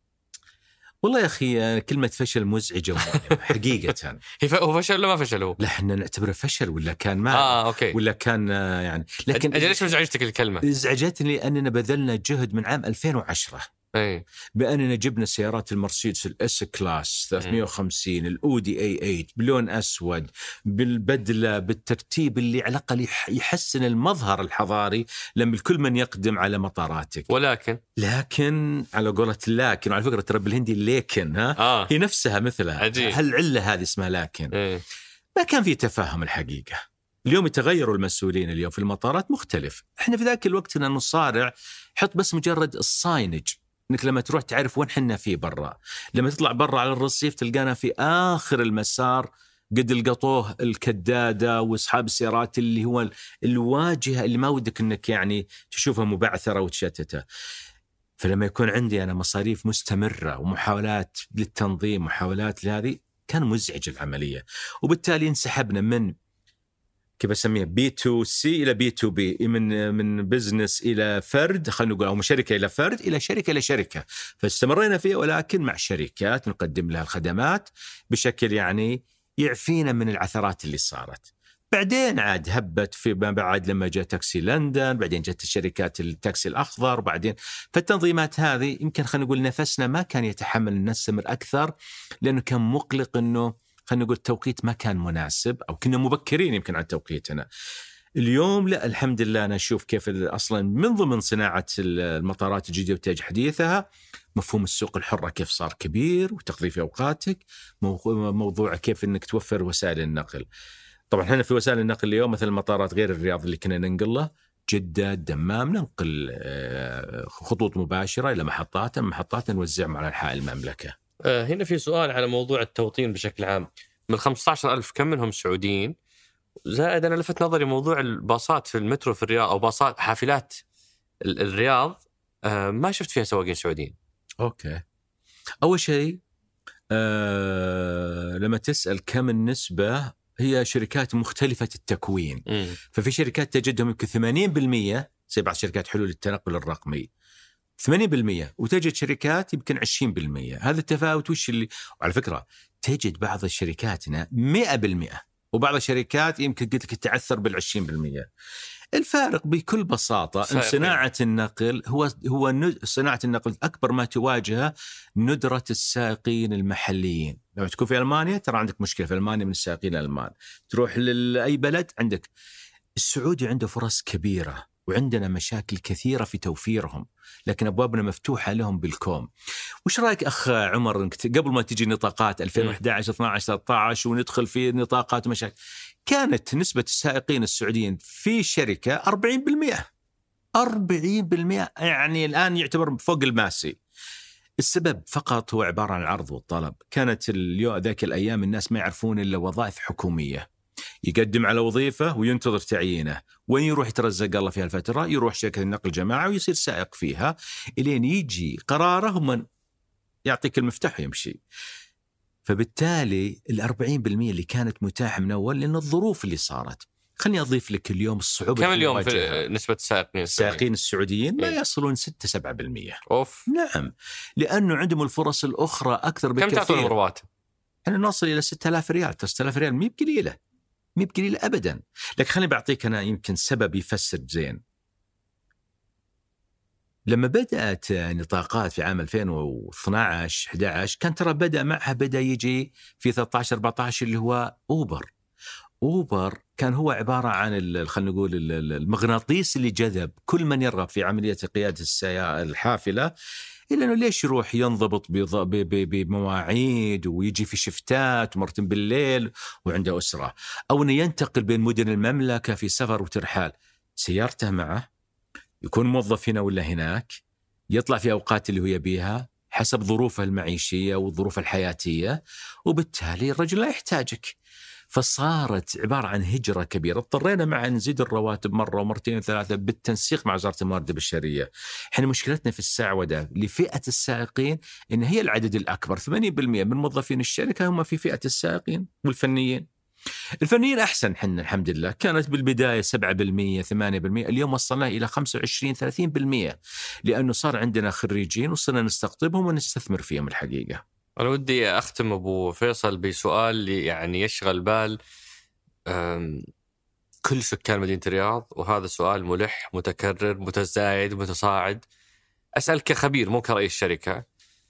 والله يا أخي كلمة فشل مزعجة حقيقة. هو فشل ولا ما فشل هو؟ لا احنا نعتبره فشل ولا كان ما آه أوكي. ولا كان يعني. لكن أجل ليش مزعجتك الكلمة؟ ازعجتني لأننا بذلنا جهد من عام ألفين وعشرة. أي. بأننا جبنا سيارات المرسيدس الإس كلاس ثلاثمئة وخمسين الأودي إي ثمانية بلون أسود بالبدلة بالترتيب اللي على الأقل يحسن المظهر الحضاري لما الكل من يقدم على مطاراتك. ولكن لكن على قولة لكن، على فكرة ترى بالهندي لكن ها آه. هي نفسها مثلها. عجيب. هل العلة هذه اسمها لكن؟ أي. ما كان في تفاهم الحقيقة. اليوم يتغيروا المسؤولين اليوم في المطارات مختلف. احنا في ذاك الوقت كنا نصارع حط بس مجرد الصاينج، انك لما تروح تعرف وين حنا فيه برا. لما تطلع برا على الرصيف تلقانا في آخر المسار قد القطوه الكدادة واصحاب السيارات اللي هو الواجهة اللي ما ودك انك يعني تشوفها مبعثرة وتشتتها. فلما يكون عندي انا مصاريف مستمرة ومحاولات للتنظيم محاولات لهذه، كان مزعج العملية. وبالتالي انسحبنا من كيف اسميها بي تو سي الى بي تو بي، من من بزنس الى فرد، خلينا نقول، او من شركه الى فرد الى شركه الى شركه. فاستمرينا فيه، ولكن مع شركات نقدم لها الخدمات بشكل يعني يعفينا من العثرات اللي صارت. بعدين عاد هبت في ما بعد لما جاء تاكسي لندن، بعدين جت الشركات التاكسي الاخضر، بعدين فالتنظيمات هذه يمكن خلينا نقول نفسنا ما كان يتحمل نستمر اكثر، لانه كان مقلق، انه خلينا نقول التوقيت ما كان مناسب، أو كنا مبكرين يمكن عن توقيتنا. اليوم لا الحمد لله أنا أشوف كيف أصلا من ضمن صناعة المطارات الجديدة وتاج حديثها مفهوم السوق الحرة كيف صار كبير وتقضي في أوقاتك، موضوع كيف أنك توفر وسائل النقل. طبعا احنا في وسائل النقل اليوم مثل المطارات غير الرياض اللي كنا ننقله، جدة الدمام ننقل خطوط مباشرة إلى محطات محطات نوزعهم على أنحاء المملكة. هنا في سؤال على موضوع التوطين بشكل عام. من خمسة عشر ألف كم منهم سعوديين؟ زائد أنا لفت نظري موضوع الباصات في المترو في الرياض، أو باصات حافلات الرياض ما شفت فيها سواقين سعوديين. أوكي. أول شيء أه لما تسأل كم النسبة، هي شركات مختلفة التكوين. م. ففي شركات تجدهم يمكن ثمانين بالمئة زي بعض شركات حلول التنقل الرقمي ثمانين بالمئة، وتجد شركات يمكن عشرين بالمئة. هذا التفاوت وش اللي، وعلى فكرة تجد بعض الشركاتنا مئة بالمئة، وبعض الشركات يمكن قلت لك تعثر بالعشرين بالمئة. الفارق بكل بساطة إن صناعة النقل هو هو صناعة النقل أكبر ما تواجهه ندرة السائقين المحليين. لما تكون في ألمانيا ترى عندك مشكلة في ألمانيا من السائقين الألمان، تروح لأي بلد عندك. السعودي عنده فرص كبيرة وعندنا مشاكل كثيرة في توفيرهم، لكن أبوابنا مفتوحة لهم بالكوم. وش رأيك أخ عمر قبل ما تجي نطاقات ألفين وإحدى عشر اثنا عشر ثلاثة عشر وندخل في نطاقات ومشاكل، كانت نسبة السائقين السعوديين في شركة أربعين بالمئة أربعين بالمئة، يعني الآن يعتبر فوق الماسي. السبب فقط هو عبارة عن العرض والطلب. كانت اليوم ذاك الأيام الناس ما يعرفون إلا وظائف حكومية، يقدم على وظيفة وينتظر تعيينه، وين يروح يترزق الله في هالفترة؟ يروح شركة النقل الجماعي ويصير سائق فيها إلين يجي قراره من يعطيك المفتاح ويمشي. فبالتالي الأربعين بالمئة اللي كانت متاحة من أول، لأن الظروف اللي صارت خلني أضيف لك اليوم الصعوبة. كم اليوم في نسبة السائقين السائقين السعوديين ما يصلون ستة سبعة بالمئة. أوف. نعم، لأنه عندهم الفرص الأخرى أكثر بكثير. كم تعطون رواتب؟ احنا نوصل إلى ستة آلاف ريال. ستة آلاف ريال مي بقليلة، مي بقليلة أبدا. لكن خليني بعطيك أنا يمكن سبب يفسر زين. لما بدأت نطاقات في عام ألفين واثناشر إحدى عشر كان ترى بدأ معها بدأ يجي في ثلاثة عشر أربعة عشر اللي هو أوبر. أوبر كان هو عبارة عن خلينا نقول المغناطيس اللي جذب كل من يرغب في عملية قيادة السيارة الحافلة، إلا أنه ليش يروح ينضبط بمواعيد ويجي في شفتات ومرتين بالليل وعنده أسرة، أو أنه ينتقل بين مدن المملكة في سفر وترحال، سيارته معه، يكون موظف هنا ولا هناك، يطلع في أوقات اللي هو يبيها حسب ظروفه المعيشية والظروف الحياتية، وبالتالي الرجل لا يحتاجك. فصارت عبارة عن هجرة كبيرة. اضطرينا مع نزيد الرواتب مرة ومرتين وثلاثة بالتنسيق مع وزارة الموارد البشرية. احنا مشكلتنا في السعودة لفئة السائقين إن هي العدد الأكبر، ثمانين بالمئة من موظفين الشركة هم في فئة السائقين والفنيين. الفنيين أحسن، حنا الحمد لله كانت بالبداية سبعة بالمئة ثمانية بالمئة، اليوم وصلنا إلى خمسة وعشرين ثلاثين بالمئة، لأنه صار عندنا خريجين وصلنا نستقطبهم ونستثمر فيهم الحقيقة. أنا ودي أختم أبو فيصل بسؤال يعني يشغل بال كل سكان مدينة الرياض، وهذا سؤال ملح متكرر متزايد متصاعد. أسألك كخبير مو كرئيس شركة،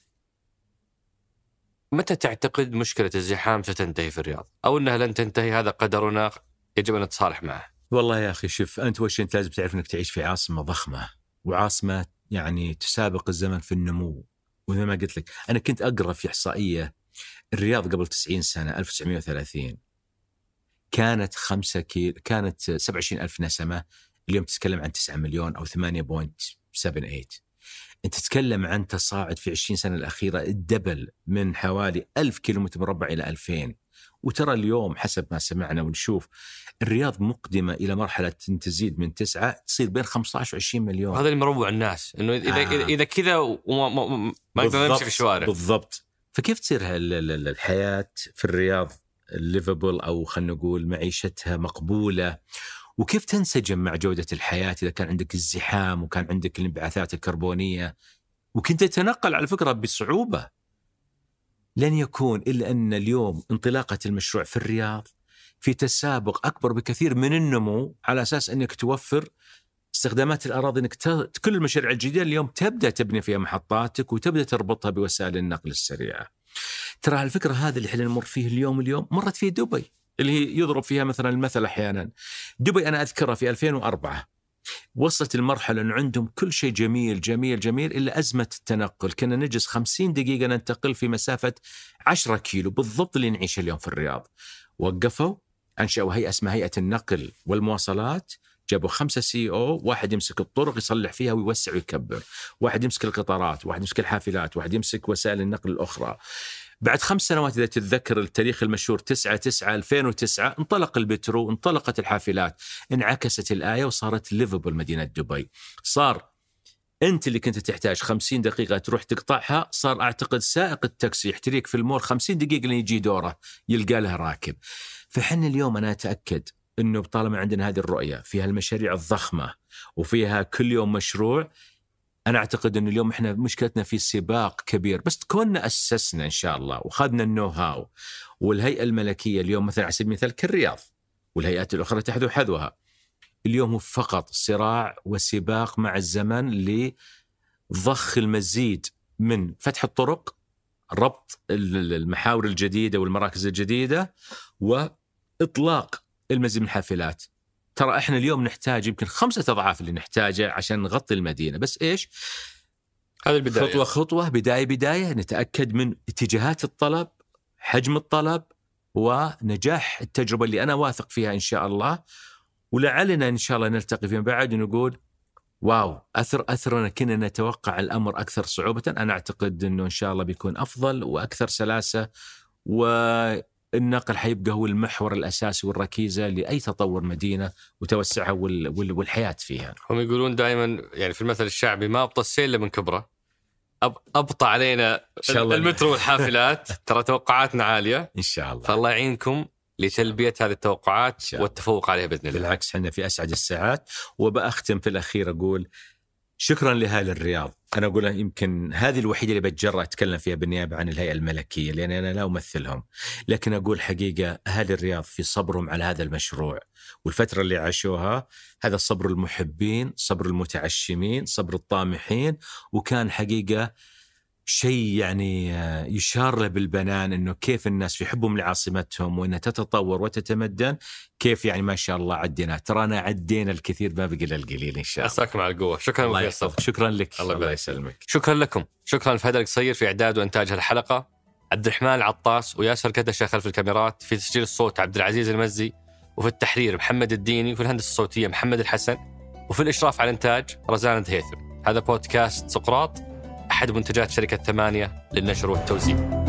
متى تعتقد مشكلة الزحام ستنتهي في الرياض، أو أنها لن تنتهي؟ هذا قدرنا يجب أن نتصالح معه. والله يا أخي شوف، أنت وش أنت لازم تعرف أنك تعيش في عاصمة ضخمة، وعاصمة يعني تسابق الزمن في النمو. وزي ما قلت لك أنا كنت أقرأ في إحصائية، الرياض قبل تسعين سنة ألف وتسعمئة وثلاثين كانت خمسة كيلو، كانت سبعة وعشرين ألف نسمة، اليوم تتكلم عن تسعة مليون أو ثمانية فاصلة سبعة ثمانية. أنت تتكلم عن تصاعد في عشرين سنة الأخيرة، الدبل من حوالي ألف كيلومتر مربع إلى ألفين. وترى اليوم حسب ما سمعنا ونشوف الرياض مقدمة إلى مرحلة تزيد من تسعة تصير بين خمسة عشر وعشرين مليون. هذا اللي مروع الناس، إنه إذا آه. إذا كذا وما ما, ما نقدر نمشي في الشوارع. بالضبط. فكيف تصير الحياة في الرياض الليفبل، أو خلنا نقول معيشتها مقبولة، وكيف تنسجم مع جودة الحياة إذا كان عندك الزحام وكان عندك الانبعاثات الكربونية، وكنت تتنقل على فكرة بصعوبة. لن يكون إلا أن اليوم انطلاقة المشروع في الرياض في تسابق أكبر بكثير من النمو، على أساس أنك توفر استخدامات الأراضي، أنك ت... كل المشاريع الجديدة اليوم تبدأ تبني فيها محطاتك وتبدأ تربطها بوسائل النقل السريعة. ترى الفكرة هذا اللي احنا نمر فيه اليوم اليوم مرت فيه دبي، اللي هي يضرب فيها مثلا المثل أحيانا. دبي أنا أذكرها في ألفين وأربعة وصلت المرحلة أنه عندهم كل شيء جميل جميل جميل إلا أزمة التنقل. كنا نجلس خمسين دقيقة ننتقل في مسافة عشرة كيلو بالضبط اللي نعيش اليوم في الرياض. وقفوا، أنشأوا هيئة اسمها هيئة النقل والمواصلات، جابوا خمسة سي او، واحد يمسك الطرق يصلح فيها ويوسع ويكبر، واحد يمسك القطارات، واحد يمسك الحافلات، واحد يمسك وسائل النقل الأخرى. بعد خمس سنوات إذا تتذكر التاريخ المشهور تسعة تسعة ألفين وتسعة انطلق البترو، انطلقت الحافلات، انعكست الآية وصارت ليفبل مدينة دبي. صار أنت اللي كنت تحتاج خمسين دقيقة تروح تقطعها، صار أعتقد سائق التاكسي يحتريك في المول خمسين دقيقة لين يجي دوره يلقى لها راكب. فحن اليوم أنا أتأكد أنه طالما عندنا هذه الرؤية فيها المشاريع الضخمة وفيها كل يوم مشروع، أنا أعتقد أن اليوم إحنا مشكلتنا في سباق كبير. بس كنا أسسنا إن شاء الله وخذنا النو هاو، والهيئة الملكية اليوم مثلا على سبيل المثال كالرياض والهيئات الأخرى تحذو حذوها، اليوم هو فقط صراع وسباق مع الزمن لضخ المزيد من فتح الطرق، ربط المحاور الجديدة والمراكز الجديدة، وإطلاق المزيد من الحافلات. ترى إحنا اليوم نحتاج يمكن خمسة أضعاف اللي نحتاجه عشان نغطي المدينة. بس إيش؟ هذه البداية، خطوة خطوة، بداية بداية، نتأكد من اتجاهات الطلب، حجم الطلب، ونجاح التجربة اللي أنا واثق فيها إن شاء الله. ولعلنا إن شاء الله نلتقي فيما بعد ونقول واو أثر أثرنا كنا نتوقع الأمر أكثر صعوبة. أنا أعتقد أنه إن شاء الله بيكون أفضل وأكثر سلاسة، والنقل حيبقى هو المحور الأساسي والركيزة لأي تطور مدينة وتوسعها والحياة فيها. هم يقولون دائما يعني في المثل الشعبي ما أبطى السيل من كبره. أب أبطى علينا المترو والحافلات. ترى توقعاتنا عالية إن شاء الله، فالله يعينكم لتلبية هذه التوقعات والتفوق عليها بإذن الله. بالعكس احنا في أسعد الساعات. وبأختم في الأخير أقول شكرا لأهل الرياض. أنا أقول يمكن هذه الوحيدة اللي بتجرأ أتكلم فيها بالنيابة عن الهيئة الملكية لأن أنا لا أمثلهم، لكن أقول حقيقة أهل الرياض في صبرهم على هذا المشروع والفترة اللي عاشوها، هذا صبر المحبين، صبر المتعشمين، صبر الطامحين، وكان حقيقة شيء يعني يشار له بالبنان إنه كيف الناس في حبهم لعاصمتهم وإنها تتطور وتتمدن، كيف يعني ما شاء الله عدينا، ترانا عدينا الكثير ما بقي القليل إن شاء الله. أساكم على القوة. شكرا الله يحفظك. شكرا لك. الله, الله يسلمك. شكرا لكم. شكرا لفهد القصير في إعداد وإنتاج الحلقة، عبد الرحمن العطاس وياسر كدشة خلف الكاميرات، في تسجيل الصوت عبد العزيز المزي، وفي التحرير محمد الديني، وفي الهندسة الصوتية محمد الحسن، وفي الإشراف على الإنتاج رزان دهيثم. هذا بودكاست سقراط، أحد منتجات شركة ثمانية للنشر والتوزيع.